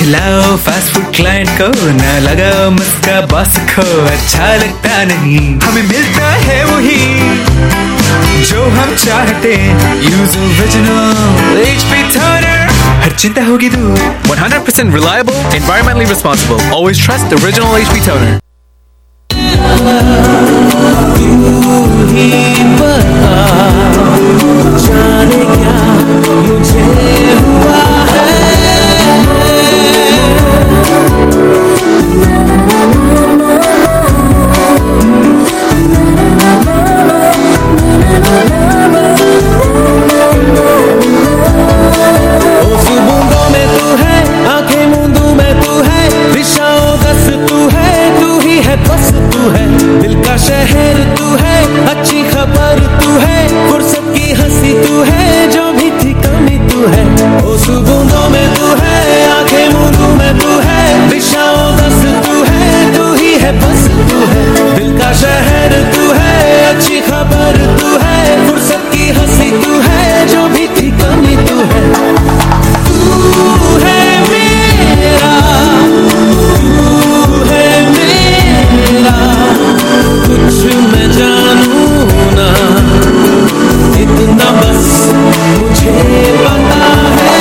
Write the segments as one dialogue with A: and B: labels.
A: खिलाओ fast food client को, ना लगाओ मस्का बॉस को। अच्छा लगता नहीं, हमें मिलता है वही जो हम चाहते। यूज ओरिजिनल HP toner, हर चिंता होगी दूर।
B: 100% reliable, environmentally responsible. Always trust the original HP toner.
C: जाने क्या मुझे हुआ शहर तू है, अच्छी खबर तू है, फुर्सत की हंसी तू है, जो भी थी कमी तू है। उस बूंदों में तू है, आंखें मूंदों में तू है, दिशाओं दस तू है, तू ही है बस तू है। दिल का शहर तू है, अच्छी खबर तू है, फुर्सत की हंसी तू है, जो भी थी कमी तू है। तू है मेरा, तू है मेरा, कुछ मैं जानूं ना, इतना बस मुझे पता है।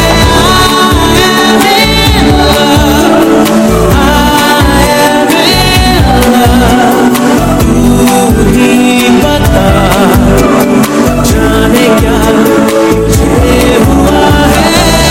C: तू ही बता, जाने क्या मुझे हुआ है।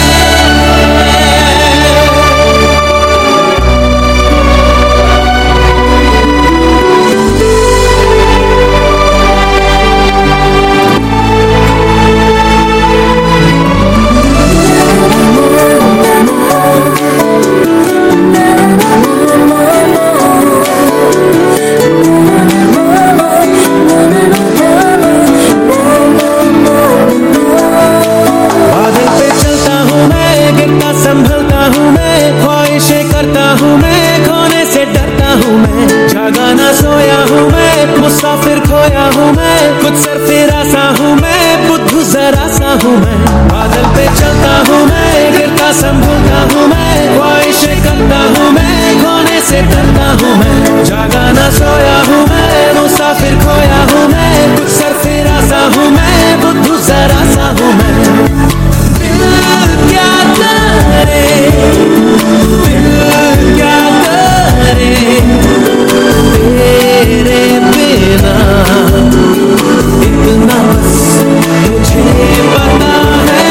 C: संभलता हूँ मैं, ख्वाहिशें करता हूँ मैं, खोने से डरता हूँ मैं, जागा ना सोया हूँ मैं, मुसाफिर खोया हूँ मैं, कुछ सरफिरा सा हूँ मैं, बुद्धू जरा सा हूँ मैं। बादल पे चलता हूँ मैं, गिरता संभलता हूँ मैं, ख्वाहिशें करता हूँ मैं, खोने से डरता हूँ मैं, जागा ना सोया हूँ मैं, मुसाफिर खोया हूँ मैं, कुछ सरफिरा सा हूँ मैं, बुद्धू जरा सा हूँ मैं। क्या करे, दिल क्या करे, तेरे बिना इतना बस मुझे पता है।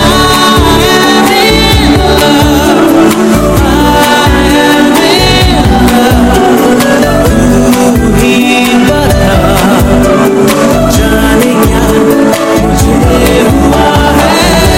C: तू ही बता, जाने क्या मुझे हुआ है।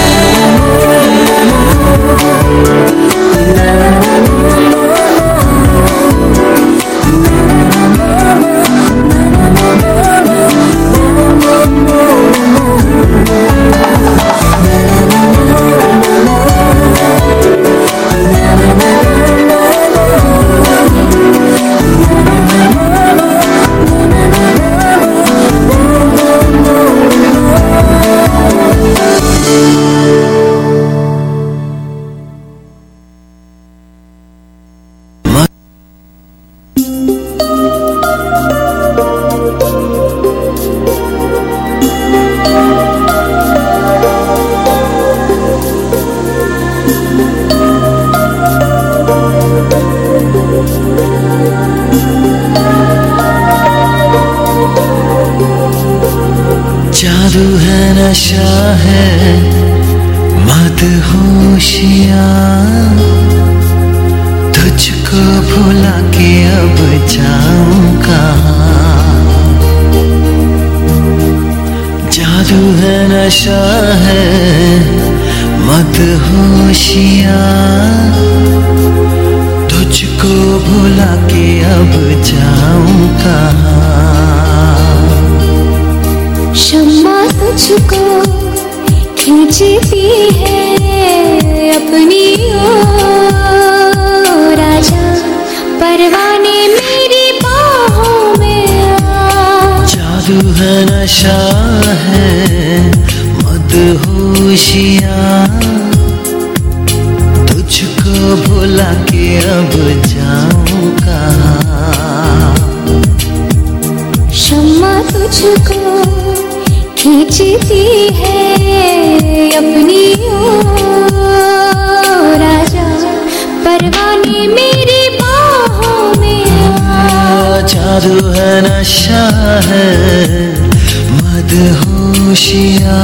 C: जादू है, नशा है, मदहोशियाँ, तुझको भुला के अब जाऊं कहाँ। जादू है, नशा है, मदहोशियाँ, तुझको भुला के अब जाऊं कहाँ।
D: शम्मा तुझको खींचती है अपनी ओर, आजा परवाने मेरी बाहों में आ।
C: जादू है, नशा है, मदहोशियाँ, तुझको भुला भुला के अब जाऊं कहाँ।
D: शम्मा तुझको खींचती है अपनी ओर, आजा परवाने मेरी बाहों में आ।
C: जादू है नशा है मदहोशिया,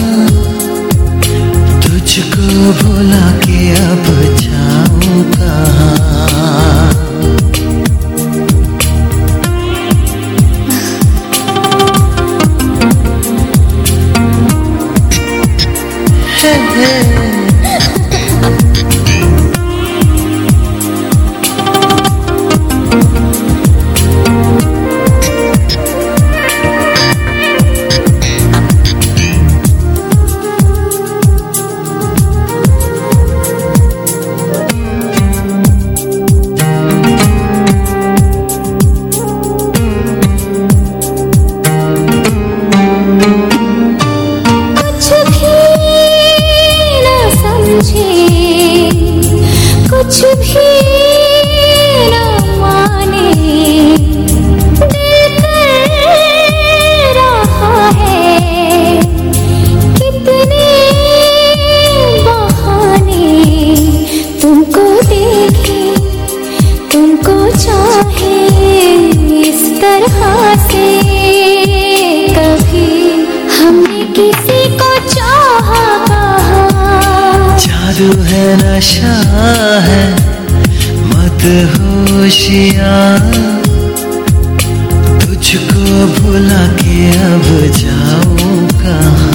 C: तुझको भुला के अब जाऊं कहाँ।
D: कुछ भी न माने, दिल कर रहा है कितने बहाने। तुमको देखे तुमको चाहे इस तरह से, कभी हमने किसी को चाहा कहा।
C: जादू है नशा है मदहोशिया, तुझको भुला के अब जाऊं कहाँ।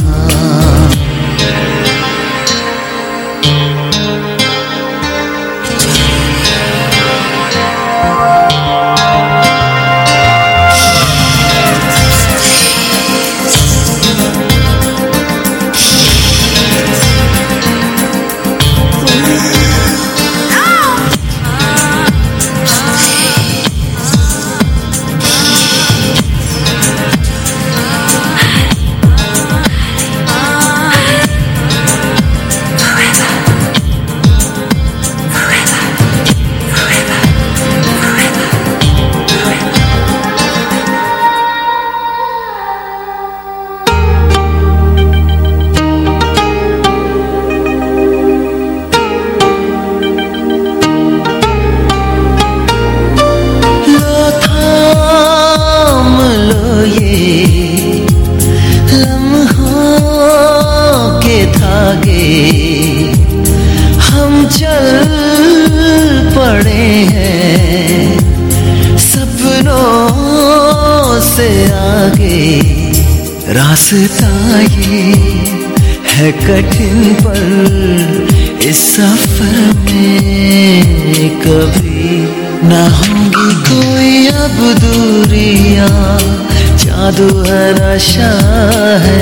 C: हम चल पड़े हैं सपनों से आगे, रास्ता ये है कठिन पर इस सफर में कभी ना होगी कोई अब दूरियां। जादू है नशा है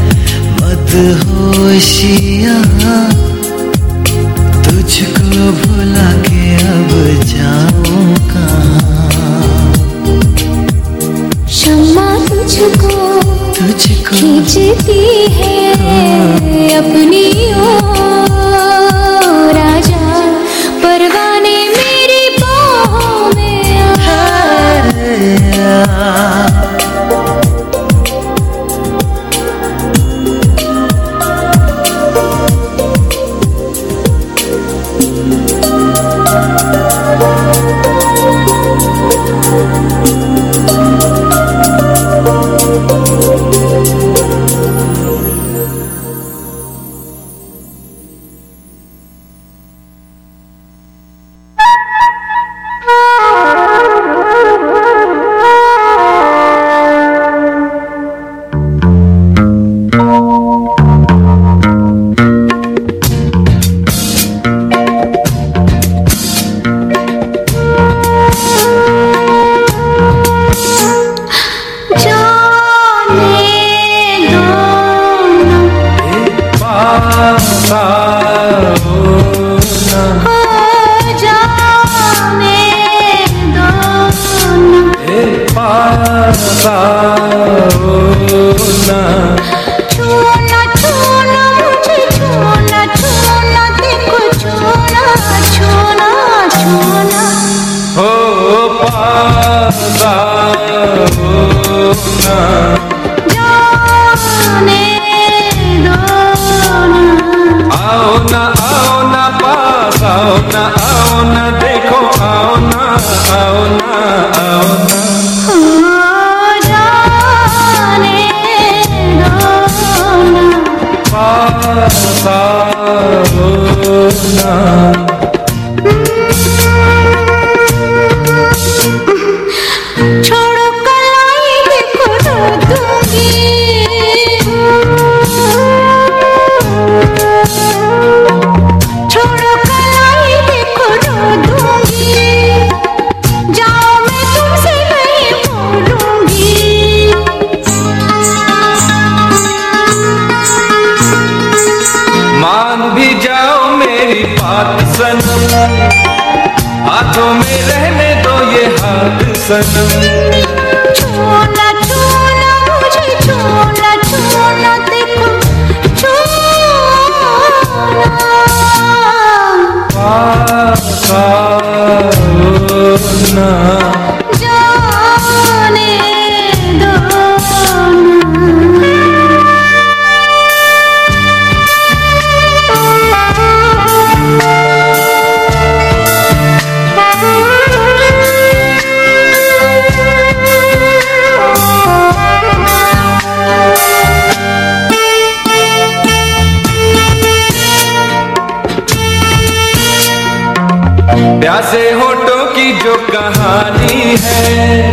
C: मदहोशिया, तुझको भुला के अब जाऊं कहाँ।
D: शम्मा तुझको खींचती है अपनी ओर, आजा परवाने मेरी बाहों में आ।
A: पास आओ ना,
D: जाने दो ना,
A: आओ ना पास आओ ना देखो आओ ना आओ ना आओ ना,
D: हो जाने दो ना,
A: पास आओ ना।
D: छोड़ो कलाई देखो रो दूंगी, छोड़ो कलाई देखो रो दूंगी, जाओ मैं तुमसे नहीं बोलूंगी।
A: मान भी जाओ मेरी बात सनम, हाथों में रहने दो ये हाथ सनम,
D: छूना छूना मुझे छूना छूना देखो छूना,
A: पास आओ ना,
D: जाने दो
A: प्यासे होठों की जो कहानी है,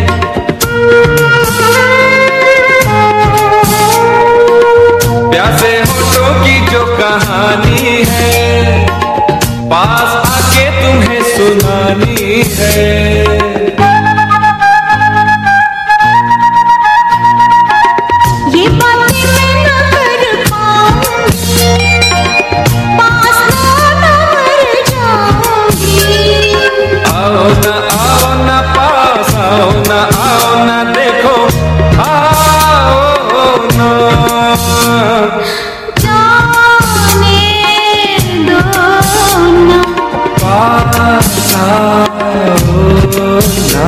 A: प्यासे होठों की जो कहानी है, पास आके तुम्हें सुनानी है।
D: ये बातें मैं न कर पाऊंगी, पास ना मर जाऊंगी।
A: आओ ना पास आओ ना देखो आओ ना,
D: जाने दो ना,
A: पास आओ ना।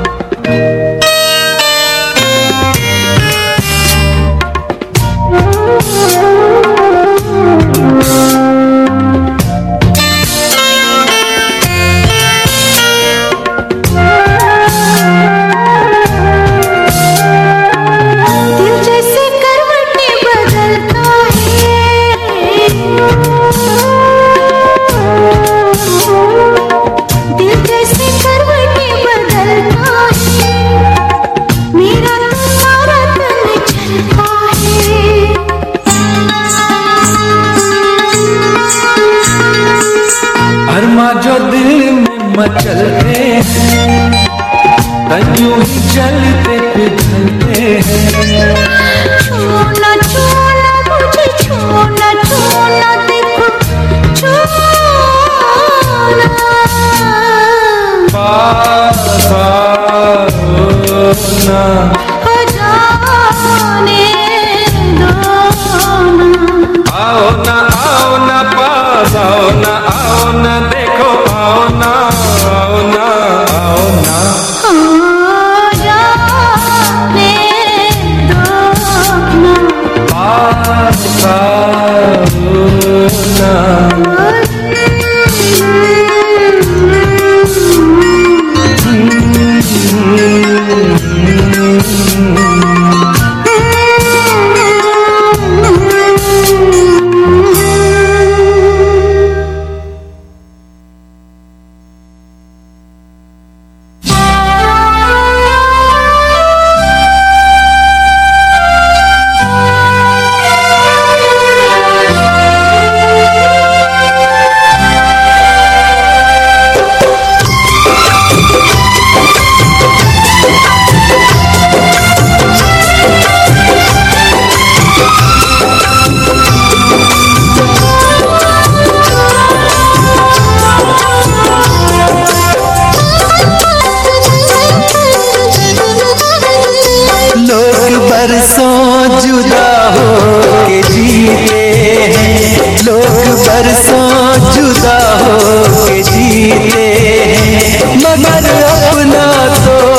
D: दिल जैसे करवटें बदलता है, दिल जैसे करवटें बदलता है, मेरा तुम्हारा तन चलता है।
A: अरमा जो दिल में मचलते हैं, यूं ही चलते पिघलते हैं,
D: छूना छूना मुझे छूना छूना देखो छूना,
A: पास आओ ना,
D: हो जाने दो ना,
A: आओ ना पास आओ ना देखो आओ ना आओ ना आओ ना,
D: हो जाने दो ना,
A: पास आओ ना।
C: बरसों जुदा हो के जीते हैं, लोग बरसों जुदा हो के जीते हैं, मगर अपना तो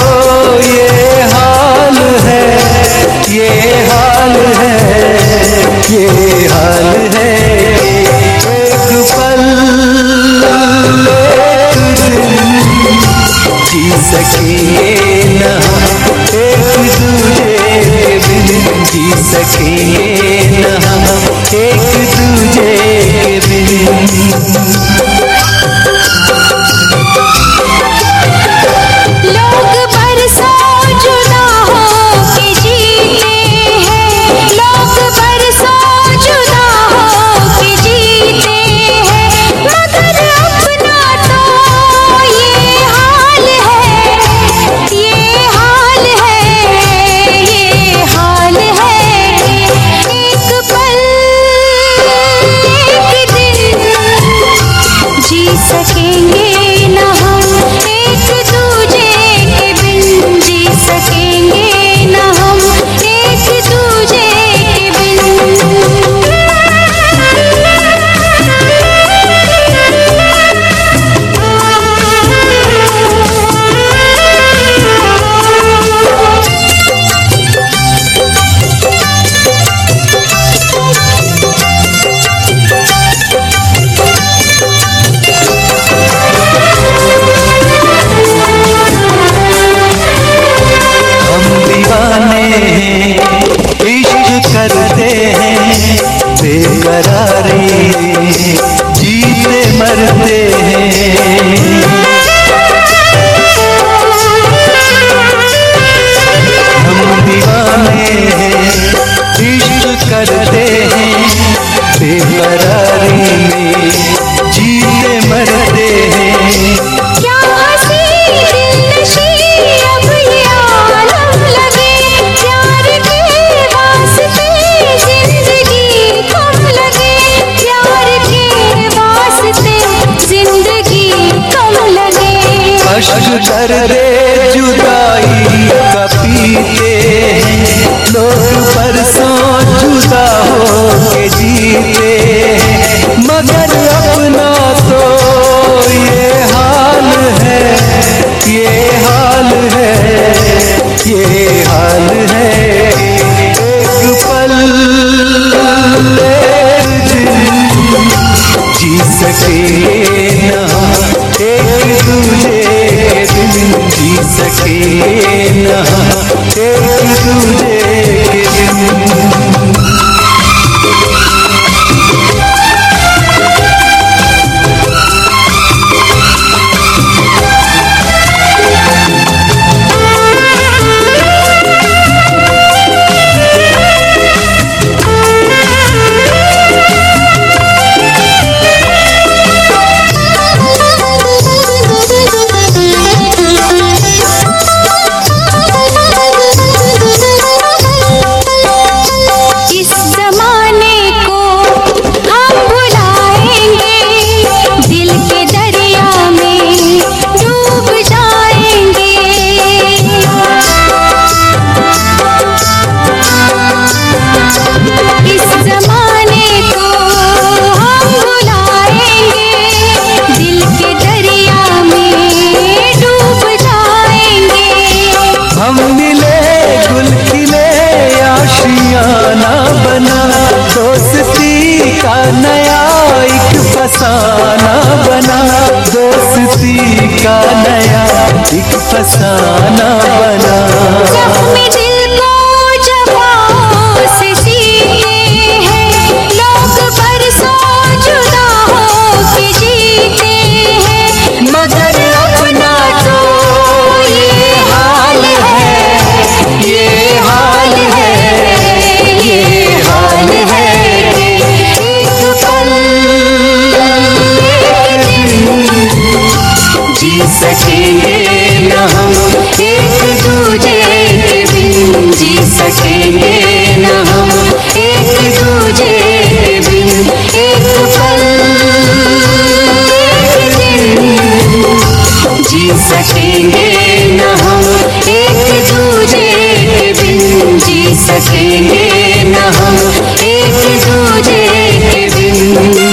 C: अश्क दर्दे जुदाई का पीते हैं लोग, बरसों जुदा हो के जीते, मगर अपना तो ये हाल है, ये हाल है, ये हाल है। एक पल जी सके न हम एक दूजे के बिन, जी सके न हम एक दूजे के बिन। फसाना बना, दोस्ती का नया एक फसाना बना।
D: जख्मी दिल को जवां से सीते हैं लोग, बरसों जुदा हो के जीते हैं,
C: मगर अपना तो ये हाल है, ये हाल है, ये हाल है। जी सकेंगे न हम एक दूजे के बिन, जी सकेंगे न हम एक दूजे के बिन। एक पल जी सकेंगे न हम एक दूजे के बिन, जी सकेंगे न हम एक दूजे के बिन।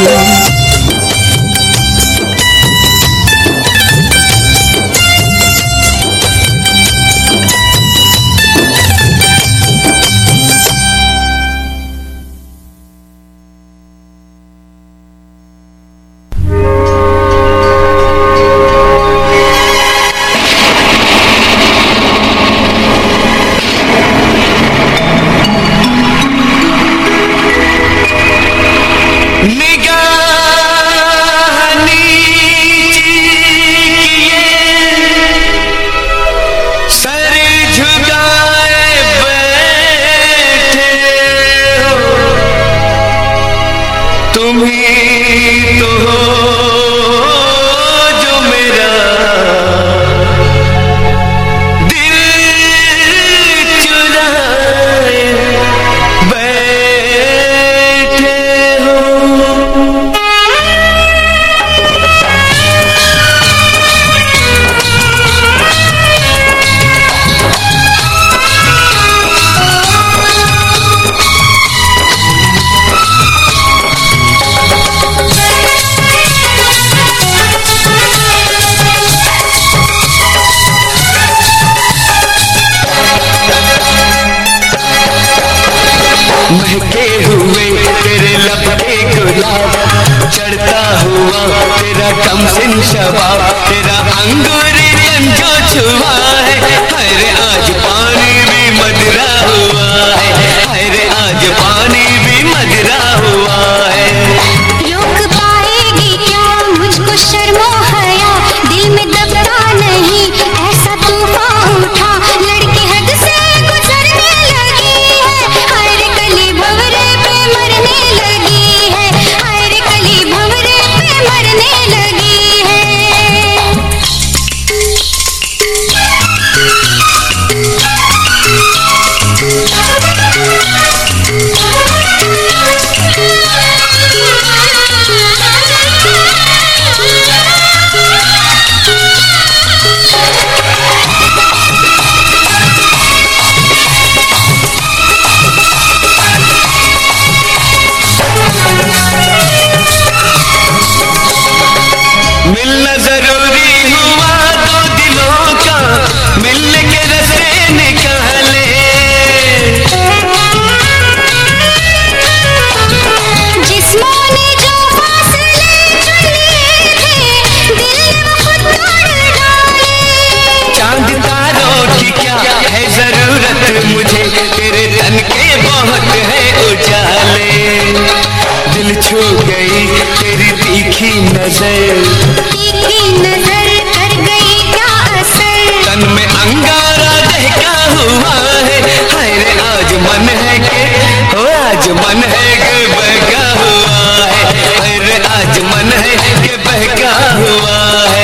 C: महके हुए तेरे लब के गुलाब, चढ़ता हुआ तेरा कमसिन शबाब, तेरा अंगूरी जो छुआ है, अरे आज पानी भी मदरा हुआ है, अरे आज पानी भी मदरा हुआ है।
D: रोक पाएगी क्या मुझको शर्मो हया, दिल में दबता नहीं ऐसा तूफान उठा, लड़की हद से गुजरने लगी है, हर कली भंवरे पे मरने लगी है, हर कली भंवरे पे मरने लगी है।
C: नजर,
D: तीखी नजर कर गई क्या असर।
C: तन में अंगारा दहका हुआ है, हाय रे आज मन है के, हो आज मन है के बहका हुआ है, हाय रे आज मन है के बहका हुआ है।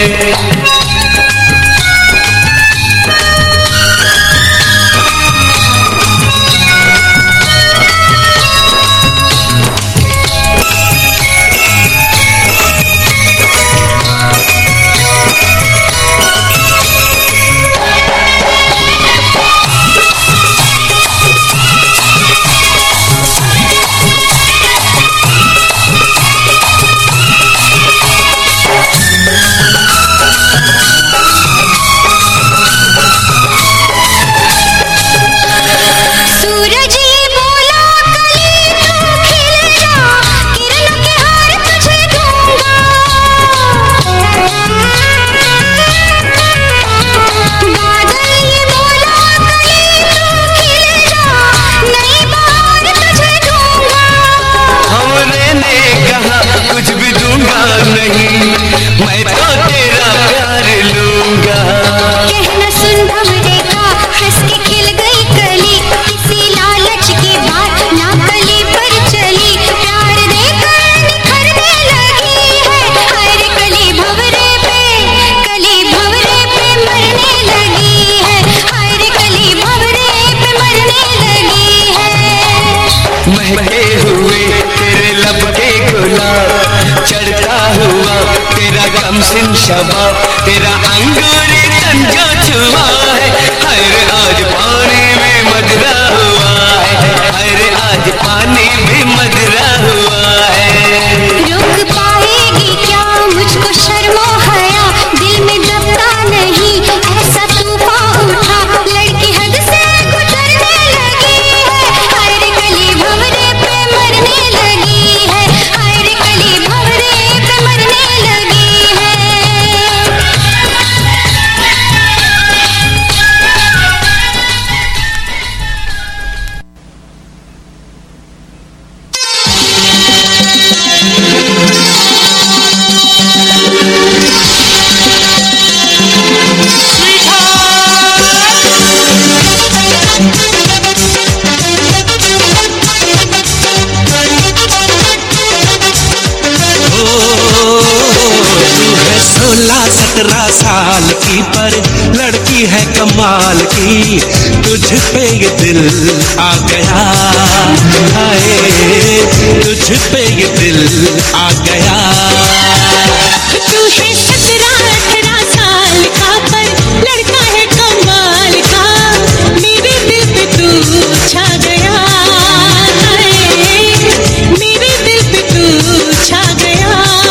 C: शबाब तेरा अंगूरी तंजा छुआ है, हाय रे आज पानी में मदरा हुआ है, हाय रे आज पानी भी मदरा हुआ है।
D: रोक पाएगी क्या मुझको शर्मो हया, दिल में दबता नहीं ऐसा तूफान उठा, लड़की हद से गुजरने लगी है, हाय रे कली भंवरे पे मरने लगी है, हाय रे कली भंवरे पे मरने लगी है।
C: साल की पर लड़की है कमाल की, तुझ पे ये दिल आ गया, हाय तुझ पे ये दिल आ गया।
E: तू है 17-18 साल का पर लड़का है कमाल का, मेरे दिल पे तू छा गया, हाय मेरे दिल पे तू छा गया।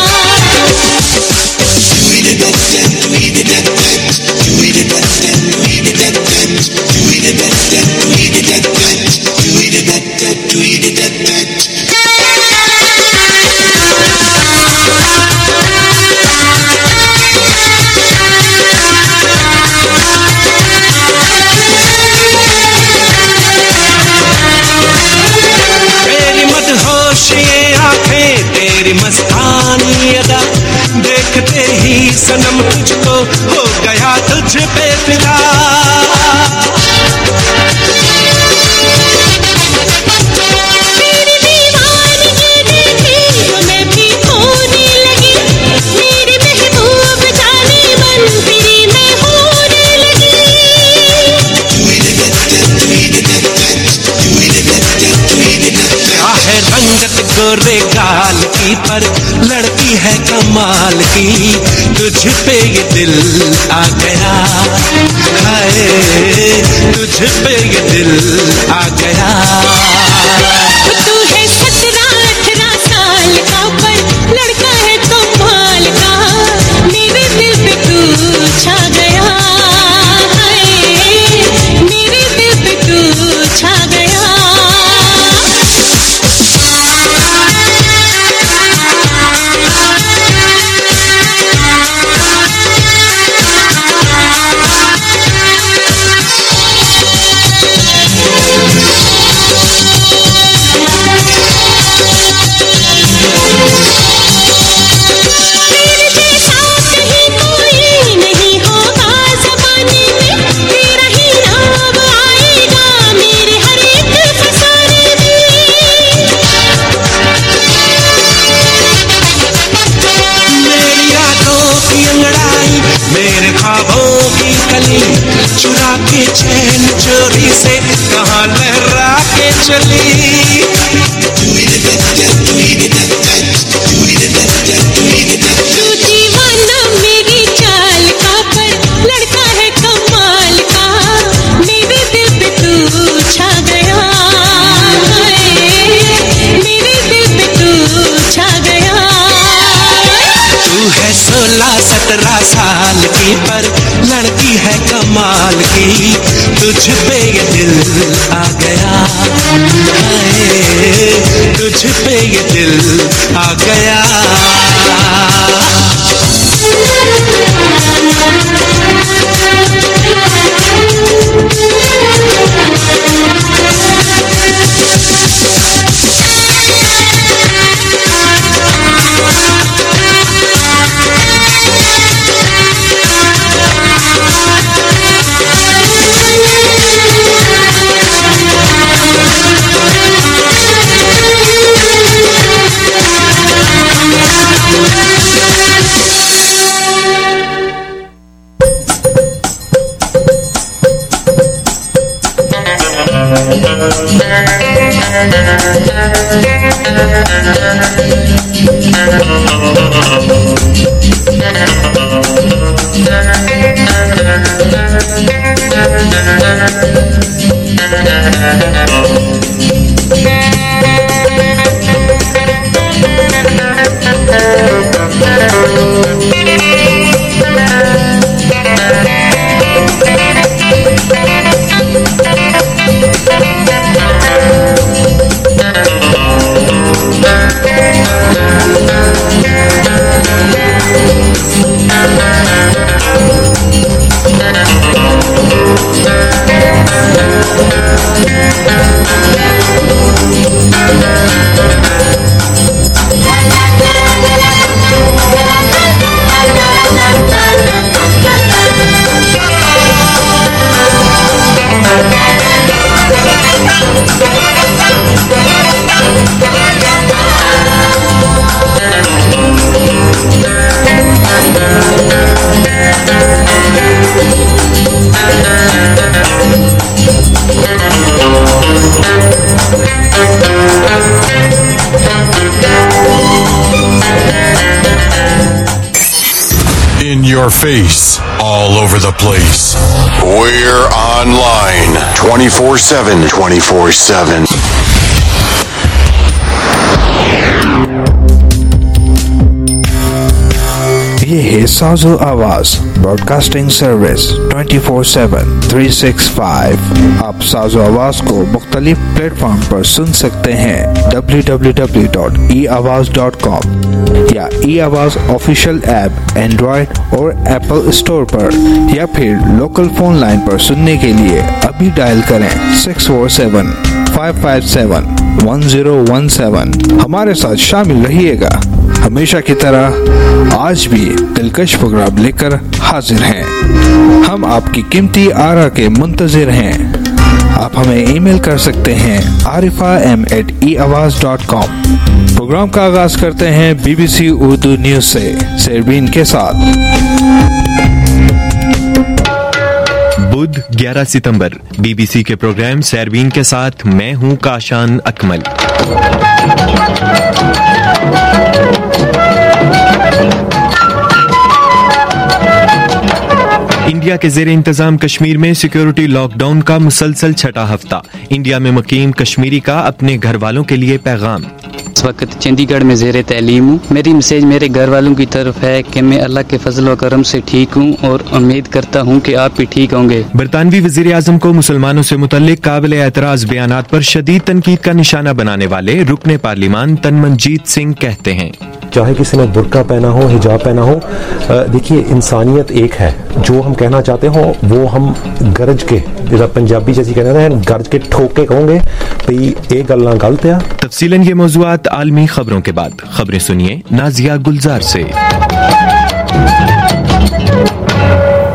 C: तेरी मदहोश ये आंखें, तेरी मस्तानी अदा, देखते ही सनम तुझको हो गया तुझ पे फिदा।
E: मेरी दीवानगी देखी तो मैं भी होने लगी, मेरी महबूब जाने मन तेरी मैं होने लगी।
C: क्या है रंगत गोरे गाल की पर लड़की है कमाल की, तुझ पे ये दिल आ गया, हाय तुझ पे ये दिल आ गया।
E: तू है 17-18 साल का पर लड़का है कमाल का, मेरे दिल पे तू छा गया, हाय मेरे दिल पे तू छा गया।
C: ख्वाबों की कली चुरा के चैन चोरी से कहाँ लहरा के चली
E: तू दीवाना मेरी चाल का पर लड़का है कमाल का मेरे दिल पे तू छा गया मेरे दिल पे तू छा गया
C: तू है 16-17 साल की पर लड़की है कमाल की तुझ पे ये दिल आ गया तुझ पे ये दिल आ गया
F: In your face, all over the place. We're online 24/7. 24/7.
A: ये है साजो आवाज ब्रॉडकास्टिंग सर्विस 24/7 365। आप साजो आवाज को मुख्तलिफ प्लेटफॉर्म पर सुन सकते हैं www.eawaz.com या eAwaz ऑफिशियल ऐप एंड्रॉइड और एप्पल स्टोर पर या फिर लोकल फोन लाइन पर सुनने के लिए अभी डायल करें 647-557-1017। हमारे साथ शामिल रहिएगा। हमेशा की तरह आज भी दिलकश प्रोग्राम लेकर हाजिर हैं। हम आपकी कीमती आरा के मुंतजिर हैं। आप हमें ईमेल कर सकते हैं arifam@eawaz.com। प्रोग्राम का आगाज करते हैं BBC उर्दू न्यूज से शेरबीन के साथ।
G: बुध 11 सितंबर BBC के प्रोग्राम शेरबीन के साथ मैं हूं काशान अकमल। इंडिया के ज़ेरे इंतजाम कश्मीर में सिक्योरिटी लॉकडाउन का मुसलसल छठा हफ्ता। इंडिया में मुकीम कश्मीरी का अपने घर वालों के लिए पैगाम।
H: इस वक्त चंडीगढ़ में ज़ेरे तैलीम हूँ। मेरी मैसेज मेरे घर वालों की तरफ है कि मैं अल्लाह के फजल व करम से ठीक हूँ और उम्मीद करता हूँ कि आप भी ठीक होंगे।
G: बरतानवी वज़ीर आज़म को मुसलमानों से मुतल्लिक काबिल एतराज़ बयानात पर शदीद तनकीद का निशाना बनाने वाले रुकने पार्लिमान तनमनजीत सिंह कहते हैं,
I: चाहे किसी ने बुर्का पहना हो, हिजाब पहना हो, देखिए इंसानियत एक है। जो हम कहना चाहते हो वो हम गरज के, पंजाबी जैसी कहते हैं, गरज के ठोक के कहोगे भाई एक गल ना गलत है।
G: तफसीलन ये मौज़ूआत आलमी खबरों के बाद। खबरें सुनिए नाजिया गुलजार से।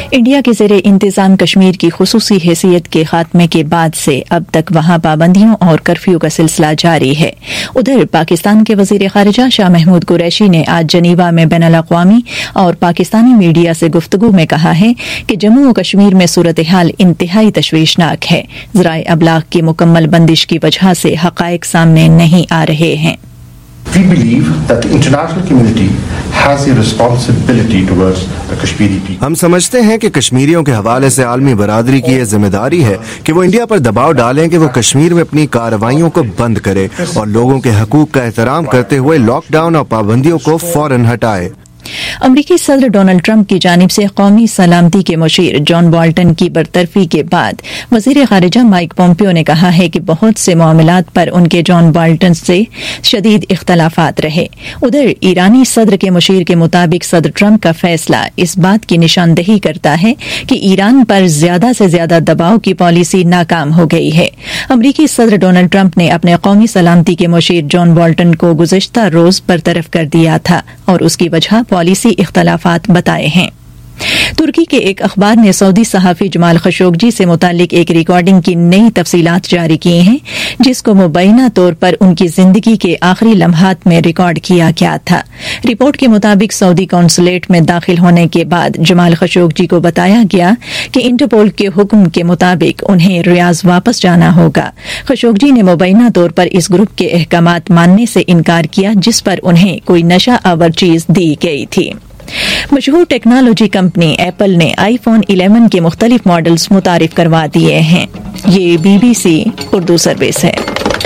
J: इंडिया के ज़ेरे इंतजाम कश्मीर की खुसूसी हैसियत के खात्मे के बाद से अब तक वहां पाबंदियों और कर्फ्यू का सिलसिला जारी है। उधर पाकिस्तान के वजीर खारिजा शाह महमूद कुरैशी ने आज जनीवा में बैनुल-अक़वामी और पाकिस्तानी मीडिया से गुफ्तगू में कहा है कि जम्मू और कश्मीर में सूरत हाल इंतहाई तशवीशनाक है। ज़राए अबलाग की मुकम्मल बंदिश की वजह से हक़ाइक़ सामने नहीं आ रहे हैं।
K: We believe that the international community has a responsibility towards the Kashmiri people.
L: हम समझते हैं कि कश्मीरियों के हवाले से आलमी बरादरी की यह जिम्मेदारी है कि वो इंडिया पर दबाव डालें कि वो कश्मीर में अपनी कार्रवाइयों को बंद करे और लोगों के हकूक का एहतराम करते हुए लॉकडाउन और पाबंदियों को फौरन हटाए।
J: अमरीकी सदर डोनाल्ड ट्रंप की जानिब से कौमी सलामती के मुशीर जॉन बोल्टन की बरतरफी के बाद वजीर खारिजा माइक पोम्पियो ने कहा है कि बहुत से मामलात पर उनके जॉन बोल्टन से शदीद इख्तलाफात रहे। उधर ईरानी सदर के मुशीर के मुताबिक सदर ट्रंप का फैसला इस बात की निशानदेही करता है कि ईरान पर ज्यादा से ज्यादा दबाव की पॉलिसी नाकाम हो गई है। अमरीकी सदर डोनाल्ड ट्रंप ने अपने कौमी सलामती के मुशीर जॉन बोल्टन को गुज़िश्ता रोज बरतरफ कर दिया था और उसकी वजह पॉलिसी इख्तलाफात बताए हैं। तुर्की के एक अखबार ने सऊदी सहाफी जमाल खशोगी से मुतालिक एक रिकॉर्डिंग की नई तफसीलात जारी की हैं, जिसको मुबैना तौर पर उनकी जिंदगी के आखिरी लम्हात में रिकॉर्ड किया गया था। रिपोर्ट के मुताबिक सऊदी कौंसुलेट में दाखिल होने के बाद जमाल खशोगी को बताया गया कि इंटरपोल के हुक्म के मुताबिक उन्हें रियाज वापस जाना होगा। खशोगी ने मुबैना तौर पर इस ग्रुप के अहकामात मानने से इनकार किया जिस पर उन्हें कोई नशा आवर चीज दी गई थी। मशहूर टेक्नोलॉजी कंपनी एप्पल ने आईफोन 11 के मुख्तलिफ मॉडल्स मुतारिफ करवा दिए हैं। ये BBC उर्दू सर्विस है।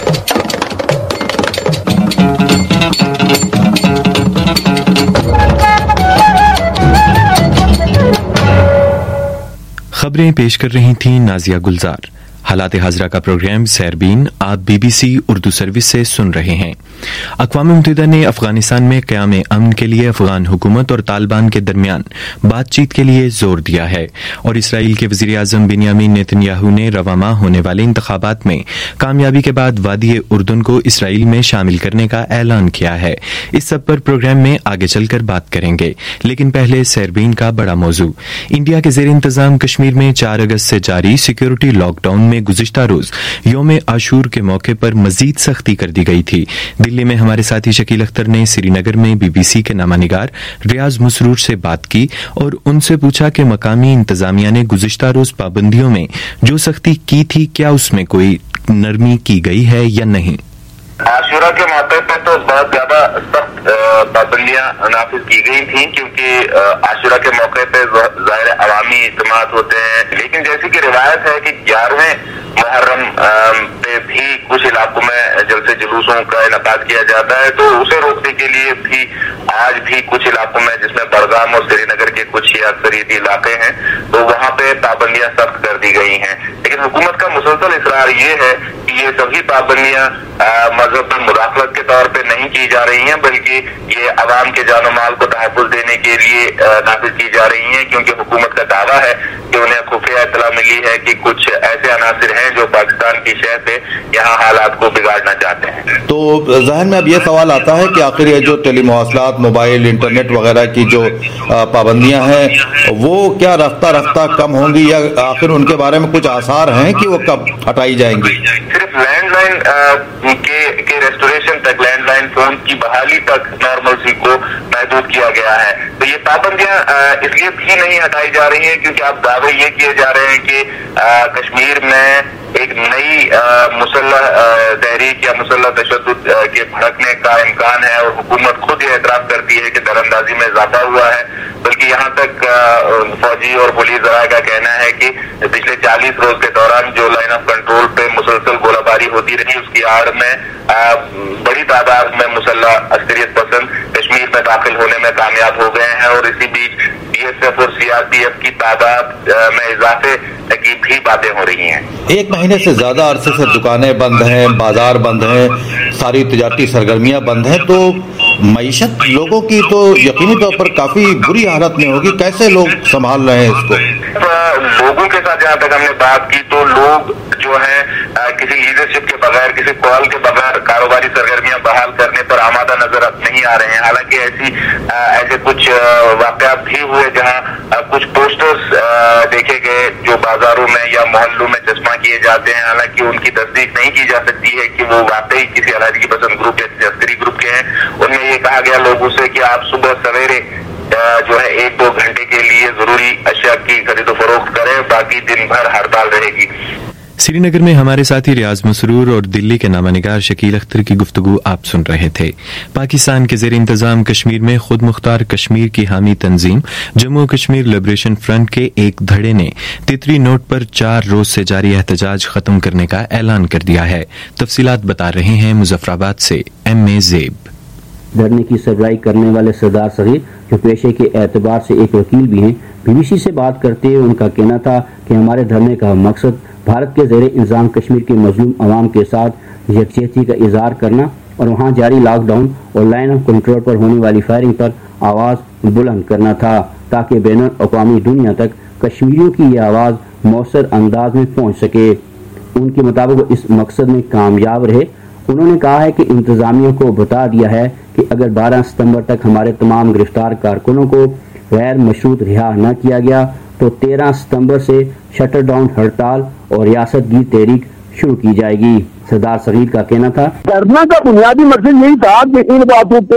G: खबरें पेश कर रही थी नाजिया गुलजार। हालात हाजरा का प्रोग्राम सैरबीन आप BBC उर्दू सर्विस से सुन रहे हैं। अक़वाम मुत्तहिदा ने अफगानिस्तान में क़याम अमन के लिए अफगान हुकूमत और तालिबान के दरमियान बातचीत के लिए जोर दिया है और इसराइल के वज़ीर आज़म बिन्यामीन नेतन्याहू ने रवा माह होने वाले इंतखाबात में कामयाबी के बाद वादी उर्दुन को इसराइल में शामिल करने का ऐलान किया है। इस सब पर प्रोग्राम में आगे चलकर बात करेंगे, लेकिन पहले सैरबीन का बड़ा मौजू। इंडिया के ज़ेर इंतजाम कश्मीर में 4 अगस्त से जारी सिक्योरिटी लॉकडाउन में गुज़िश्ता रोज यौम आशूर के मौके पर मजीद सख्ती कर दी गई थी। दिल्ली में हमारे साथी शकील अख्तर ने श्रीनगर में BBC के नामानिगार रियाज मसरूर से बात की और उनसे पूछा कि मकामी इंतजामिया ने गुज़िश्ता रोज पाबंदियों में जो सख्ती की थी, क्या उसमें कोई नरमी की गई है या नहीं।
M: आशूरा के मौके पर तो बहुत ज्यादा सख्त पाबंदियां नाफिज की गई थी, क्योंकि आशूरा के मौके पे ज़ाहिर अवामी इज्तिमात होते हैं, लेकिन जैसी कि रिवायत है कि 11वें मुहर्रम पे भी कुछ इलाकों में जलसे जुलूसों का इनेकाद किया जाता है, तो उसे रोकने के लिए भी आज भी कुछ इलाकों में, जिसमें बड़गाम और श्रीनगर के कुछ अक्सरियती इलाके हैं, तो वहाँ पे पाबंदियां सख्त कर दी गई हैं। लेकिन हुकूमत का मुसलसल इसरार ये है कि ये सभी पाबंदियां मजहब में मुदाखलत के तौर पे नहीं की जा रही हैं, बल्कि ये अवाम के जान माल को तहफ़्फ़ुज़ देने के लिए नाफिज की जा रही हैं, क्योंकि हुकूमत का दावा है कि उन्हें खुफिया इत्तला मिली है कि कुछ ऐसे अनासिर हैं जो पाकिस्तान की शह पे यहाँ हालात को बिगाड़ना चाहते हैं।
N: तो ज़हन में अब ये सवाल आता है कि आखिर ये जो टेलीमवासलात, मोबाइल, इंटरनेट वगैरह की जो पाबंदियां हैं, वो क्या रफ्ता रफ्ता कम होंगी या आखिर उनके बारे में कुछ आसार हैं कि वो कब हटाई जाएंगी?
M: सिर्फ लैंडलाइन के रेस्टोरेशन तक, लैंडलाइन फोन की बहाली तक नॉर्मलसी को महदूद किया गया है। तो ये पाबंदियां इसलिए भी नहीं हटाई जा रही है क्योंकि अब दावे ये किए जा रहे हैं कि कश्मीर में एक नई मुसल्लह तहरीक या मुसल्लह तशद्दुद के भड़कने का इम्कान है, और हुकूमत खुद ये एतराफ करती है कि दरअंदाजी में इजाफा हुआ है। बल्कि यहाँ तक फौजी और पुलिस जराये का कहना है कि पिछले 40 रोज के दौरान जो लाइन ऑफ कंट्रोल पे मुसलसल गोलाबारी होती रही, उसकी आड़ में बड़ी तादाद में मुसल्लह अक्सरियत पसंद कश्मीर में दाखिल होने में कामयाब हो गए हैं, और इसी बीच BSF और CRPF की तादाद में इजाफे की भी बातें हो रही हैं।
N: 1 महीने से ज्यादा अरसे से दुकानें बंद हैं, बाजार बंद हैं, सारी तिजारती सरगर्मियां बंद हैं, तो मईशत लोगों की तो यकीनी तौर पर काफी बुरी हालत में होगी। कैसे लोग संभाल रहे हैं इसको?
M: लोगों के साथ जहाँ तक हमने बात की तो लोग जो है किसी लीडरशिप के बगैर, किसी कॉल के बगैर कारोबारी सरगर्मियां बहाल करने पर आमादा नजर नहीं आ रहे हैं। हालांकि ऐसे कुछ वाकयात भी हुए जहां कुछ पोस्टर्स देखे गए जो बाजारों में या मोहल्लों में चश्मा किए जाते हैं। हालांकि उनकी तस्दीक नहीं की जा सकती है कि वो वाकई किसी अलहदगी पसंद ग्रुप या किसी अस्करी ग्रुप के हैं। उनमें ये कहा गया लोगों से कि आप सुबह सवेरे जो है 1-2 घंटे के लिए जरूरी अशिया की खरीदो फरोख्त करें, बाकी दिन भर हड़ताल रहेगी।
G: श्रीनगर में हमारे साथी रियाज मसरूर और दिल्ली के नामानिगार शकील अख्तर की गुफ्तगू आप सुन रहे थे। पाकिस्तान के जेर इंतजाम कश्मीर में खुद मुख्तार कश्मीर की हामी तंजीम जम्मू कश्मीर लिबरेशन फ्रंट के एक धड़े ने तितरी नोट पर 4 रोज से जारी एहतजाज खत्म करने का ऐलान कर दिया है। तफसीलात बता रहे हैं मुजफ्फराबाद से M.A. ज़ेब।
O: धरने की सरबराही करने वाले सरदार सगीर, जो पेशे के एतबार से एक वकील भी हैं, BBC से बात करते हुए उनका कहना था कि हमारे धरने का मकसद भारत के ज़ेरे इंतजाम कश्मीर के मजलूम अवाम के साथ यकजहती का इजहार करना और वहाँ जारी लॉकडाउन और लाइन ऑफ कंट्रोल पर होने वाली फायरिंग पर आवाज़ बुलंद करना था, ताकि बैनुल अक़वामी दुनिया तक कश्मीरियों की ये आवाज़ मौसर अंदाज में पहुँच सके। उनके मुताबिक इस मकसद में कामयाब रहे। उन्होंने कहा है कि इंतजामिया को बता दिया है कि अगर 12 सितंबर तक हमारे तमाम गिरफ्तार कारकुनों को गैर मशरूत रिहा न किया गया तो 13 सितंबर से शटर डाउन हड़ताल और रियासत की तहरीक शुरू की जाएगी। सरदार सगीर का कहना था,
P: धरना का बुनियादी मकसद यही था कि इन बातों पे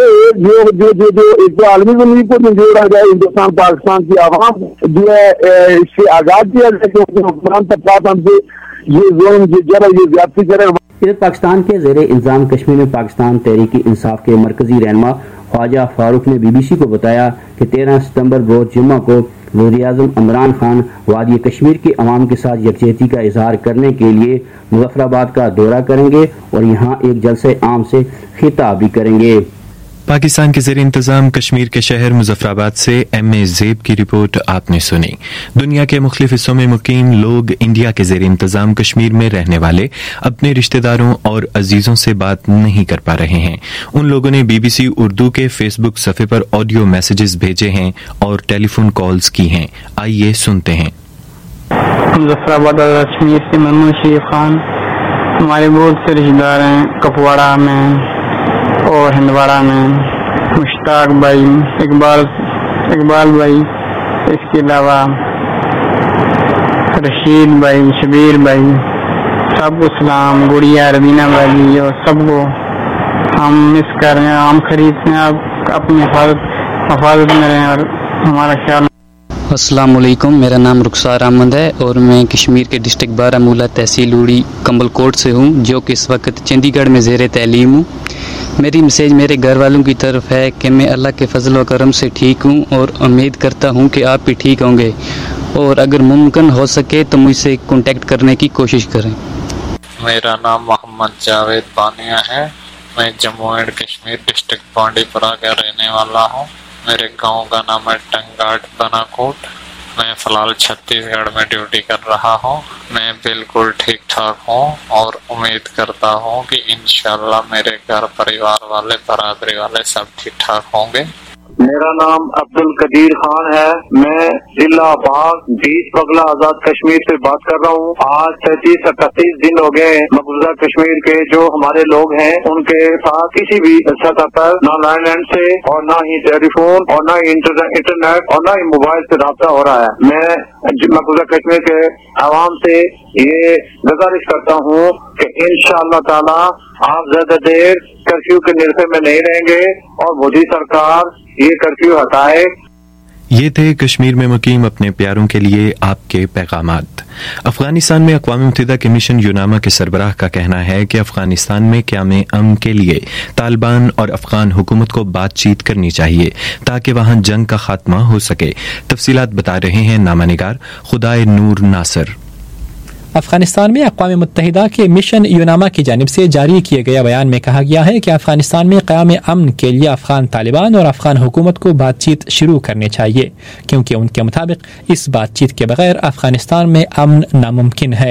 P: जो आलमी ज़मीन को जोड़ा जाए, हिंदुस्तान पाकिस्तान की आवाम जो है इससे आजाद किया जाए, क्योंकि हुक्मरान तबका हमसे ये ज्यादती करें।
O: इधर पाकिस्तान के ज़ेरे इंतजाम कश्मीर में पाकिस्तान तहरीक इंसाफ के मरकजी रहनुमा ख्वाजा फारूक ने BBC को बताया कि 13 सितंबर रोज जुम्मा को वज़ीर-ए-आज़म इमरान खान वादी कश्मीर के अवाम के साथ यकजहती का इजहार करने के लिए मुजफ्फराबाद का दौरा करेंगे और यहाँ एक जलसे आम से खिताब भी करेंगे।
G: पाकिस्तान के ज़ेर इंतजाम कश्मीर के शहर मुजफ्फराबाद से M.A. ज़ेब की रिपोर्ट आपने सुनी। दुनिया के मुख्तलिफ हिस्सों में मुकीम लोग इंडिया के ज़ेर इंतजाम कश्मीर में रहने वाले अपने रिश्तेदारों और अजीजों से बात नहीं कर पा रहे हैं। उन लोगों ने BBC उर्दू के फेसबुक सफ़े पर ऑडियो मैसेजेस भेजे हैं और टेलीफोन कॉल्स की हैं। आइए सुनते हैं।
Q: मुजफ्फराबाद कश्मीर से ममनून शेख खान, हमारे बहुत से रिश्तेदार हैं कपवाड़ा में और हिंदवाड़ा में, मुश्ताक भाई, इकबाल भाई, इसके अलावा रशीद भाई, शबीर भाई, सबको सलाम, गुड़िया, रवीना भाई और सबको हम मिस कर रहे हैं। आम खरीदते हैं, आप अपनी हिफाजत में रहें और हमारा ख्याल।
H: अस्सलाम वालेकुम, मेरा नाम रुखसार अहमद है और मैं कश्मीर के डिस्ट्रिक्ट बारामूला तहसील उड़ी कम्बलकोट से हूँ, जो कि इस वक्त चंडीगढ़ में ज़ेरे तैलीम हूँ। मेरी मैसेज मेरे घर वालों की तरफ है कि मैं अल्लाह के फजल व करम से ठीक हूँ और उम्मीद करता हूँ कि आप भी ठीक होंगे और अगर मुमकिन हो सके तो मुझसे कांटेक्ट करने की कोशिश करें।
R: मेरा नाम मोहम्मद जावेद बानिया है। मैं जम्मू एंड कश्मीर डिस्ट्रिक्ट बांडीपुरा का रहने वाला हूँ। मेरे गांव का नाम है टंगाट बनाकोट। मैं फ़िलहाल छत्तीसगढ़ में ड्यूटी कर रहा हूँ। मैं बिल्कुल ठीक ठाक हूँ और उम्मीद करता हूँ कि इंशाल्लाह मेरे घर परिवार वाले, बरादरी वाले सब ठीक ठाक होंगे।
P: मेरा नाम अब्दुल कदीर खान है। मैं जिला बाग 20 बगला आजाद कश्मीर से बात कर रहा हूँ। आज 33-38 दिन हो गए मकबूजा कश्मीर के जो हमारे लोग हैं उनके साथ किसी भी सतह पर ना लैंडलाइन से और ना ही टेलीफोन और ना ही इंटरनेट और ना ही मोबाइल से राब्ता हो रहा है। मैं मकबूजा कश्मीर के आवाम से ये गुजारिश करता हूँ कि इंशाअल्लाह ताला आप ज्यादा देर कर्फ्यू के निर्भय में नहीं रहेंगे और मोदी सरकार ये कर्फ्यू हटाए।
G: ये थे कश्मीर में मुकीम अपने प्यारों के लिए आपके पैगामात। अफगानिस्तान में अक़वाम मुत्तहिदा के मिशन यूनामा के सरबराह का कहना है कि अफगानिस्तान में क़याम अमन के लिए तालिबान और अफगान हुकूमत को बातचीत करनी चाहिए ताकि वहां जंग का खात्मा हो सके। तफसीलात बता रहे हैं नामानिगार खुदाए नूर नासर।
S: अफगानिस्तान में अक़वाम मुत्तहिदा के मिशन यूनामा की जानिब से जारी किए गए बयान में कहा गया है कि अफगानिस्तान में क़याम अमन के लिए अफगान तालिबान और अफगान हुकूमत को बातचीत शुरू करनी चाहिए, क्योंकि उनके मुताबिक इस बातचीत के बगैर अफगानिस्तान में अमन नामुमकिन है।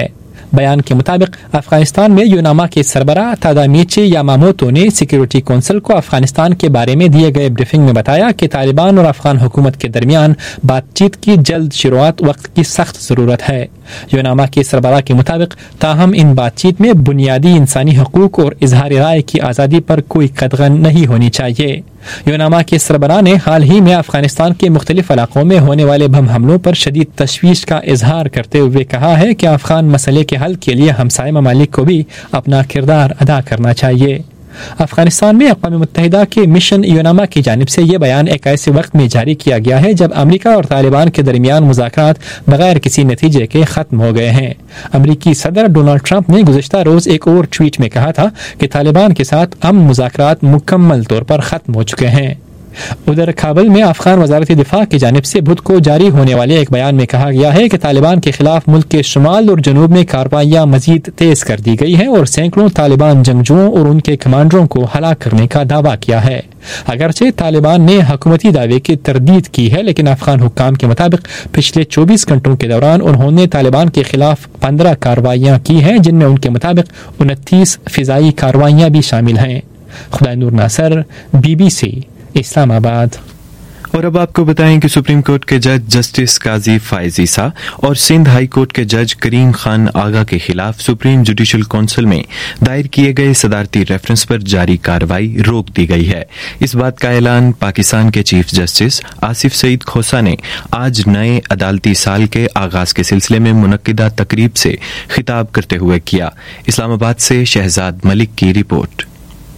S: बयान के मुताबिक अफगानिस्तान में यूनामा के सरबराह तादामीची यामामोतो ने सिक्योरिटी कौंसिल को अफगानिस्तान के बारे में दिए गए ब्रीफिंग में बताया कि तालिबान और अफगान हुकूमत के दरमियान बातचीत की जल्द शुरुआत वक्त की सख्त जरूरत है। यूनामा के सरबराह के मुताबिक ताहम इन बातचीत में बुनियादी इंसानी हकूक और इजहार राय की आज़ादी पर कोई कदगन नहीं होनी चाहिए। यूनामा के सरबराह ने हाल ही में अफगानिस्तान के मुख्तलिफ इलाकों में होने वाले बम हमलों पर शदीद तशवीश का इजहार करते हुए कहा है कि अफगान मसले के हल के लिए हमसाय ममालिक को भी अपना किरदार अदा करना चाहिए। अफगानिस्तान में अक़वाम मुत्तहिदा के मिशन यूनामा की जानिब से ये बयान एक ऐसे वक्त में जारी किया गया है जब अमरीका और तालिबान के दरमियान मुज़ाकरात बगैर किसी नतीजे के खत्म हो गए हैं। अमरीकी सदर डोनाल्ड ट्रंप ने गुज़िश्ता रोज एक और ट्वीट में कहा था कि तालिबान के साथ अमन मुज़ाकरात मुकम्मल तौर पर खत्म हो चुके हैं। उधर काबुल में अफगान वजारत दिफा की जानिब से बुध को जारी होने वाले एक बयान में कहा गया है कि तालिबान के खिलाफ मुल्क के शुमाल और जनूब में कार्रवाइयां मजीद तेज कर दी गई हैं और सैकड़ों तालिबान जंगजुओं और उनके कमांडरों को हलाक करने का दावा किया है। अगरचे तालिबान ने हुकूमती दावे की तरदीद की है, लेकिन अफगान हुक्काम के मुताबिक पिछले 24 घंटों के दौरान उन्होंने तालिबान के खिलाफ 15 कार्रवाइयां की हैं, जिनमें उनके मुताबिक 29 फिजाई कार्रवाइयां भी शामिल हैं। खुदा नूर नासर, BBC इस्लामाबाद।
G: और अब आपको बताएं कि सुप्रीम कोर्ट के जज जस्टिस काजी फायज ईसा और सिंध हाई कोर्ट के जज करीम खान आगा के खिलाफ सुप्रीम जुडिशल काउंसिल में दायर किए गए सदारती रेफरेंस पर जारी कार्रवाई रोक दी गई है। इस बात का ऐलान पाकिस्तान के चीफ जस्टिस आसिफ सईद खोसा ने आज नए अदालती साल के आगाज के सिलसिले में मुनक्किदा तकरीब से खिताब करते हुए किया। इस्लामाबाद से शहजाद मलिक की रिपोर्ट।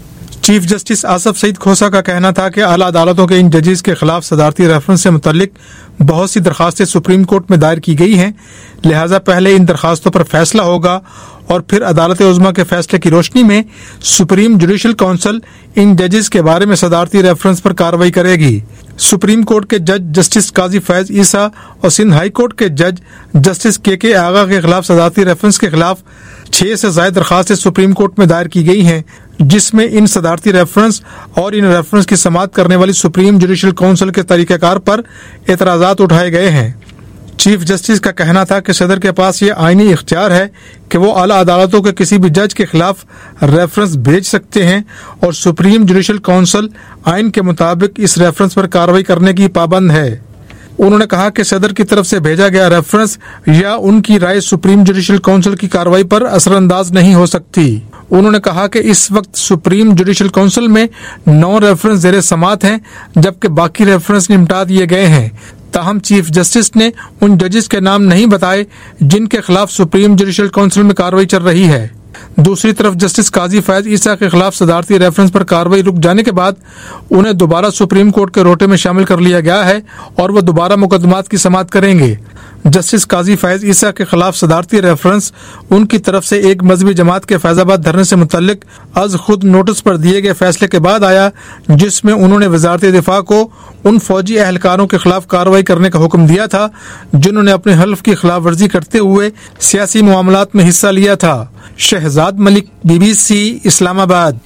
T: चीफ जस्टिस आसिफ सईद खोसा का कहना था कि आला अदालतों के इन जजेस के खिलाफ सदारती रेफरेंस से मुतल्लिक बहुत सी दरखास्तें सुप्रीम कोर्ट में दायर की गई हैं, लिहाजा पहले इन दरखास्तों पर फैसला होगा और फिर अदालत उज़्मा के फैसले की रोशनी में सुप्रीम जुडिशल काउंसिल इन जजेस के बारे में सदारती रेफरेंस पर कार्रवाई करेगी। सुप्रीम कोर्ट के जज जस्टिस काजी फैज ईसा और सिंध हाई कोर्ट के जज जस्टिस के आगा के खिलाफ सदारती रेफरेंस के खिलाफ 6 से ज्यादा दरखास्तें सुप्रीम कोर्ट में दायर की गई हैं, जिसमें इन सदारती रेफरेंस और इन रेफरेंस की समाअत करने वाली सुप्रीम जुडिशल काउंसिल के तरीक़ाकार पर एतराज़ात उठाए गए हैं। चीफ जस्टिस का कहना था कि सदर के पास ये आईनी इख्तियार है कि वो आला अदालतों के किसी भी जज के खिलाफ रेफरेंस भेज सकते हैं और सुप्रीम जुडिशल काउंसिल आइन के मुताबिक इस रेफरेंस पर कार्रवाई करने की पाबंद है। उन्होंने कहा कि सदर की तरफ से भेजा गया रेफरेंस या उनकी राय सुप्रीम जुडिशल काउंसिल की कार्रवाई पर असरअंदाज नहीं हो सकती। उन्होंने कहा कि इस वक्त सुप्रीम जुडिशल काउंसिल में 9 रेफरेंस ज़ेरे समाअत हैं, जबकि बाकी रेफरेंस निपटा दिए गए हैं। ताहम चीफ जस्टिस ने उन जजेस के नाम नहीं बताए जिनके खिलाफ सुप्रीम जुडिशल काउंसिल में कार्रवाई चल रही है। दूसरी तरफ जस्टिस काजी फैज ईसा के खिलाफ सदारती रेफरेंस पर कार्रवाई रुक जाने के बाद उन्हें दोबारा सुप्रीम कोर्ट के रोटे में शामिल कर लिया गया है और वो दोबारा मुकदमात की समाअत करेंगे। जस्टिस काजी फैज ईसा के खिलाफ सदारती रेफरेंस उनकी तरफ से एक मजहबी जमात के फैजाबाद धरने से मुतल्लिक अज खुद नोटिस पर दिए गए फैसले के बाद आया, जिसमें उन्होंने वजारत दिफा को उन फौजी एहलकारों के खिलाफ कार्रवाई करने का हुक्म दिया था जिन्होंने अपने हल्फ की खिलाफ वर्जी करते हुए सियासी मामलात में हिस्सा लिया था। शहजाद मलिक, BBC इस्लामाबाद।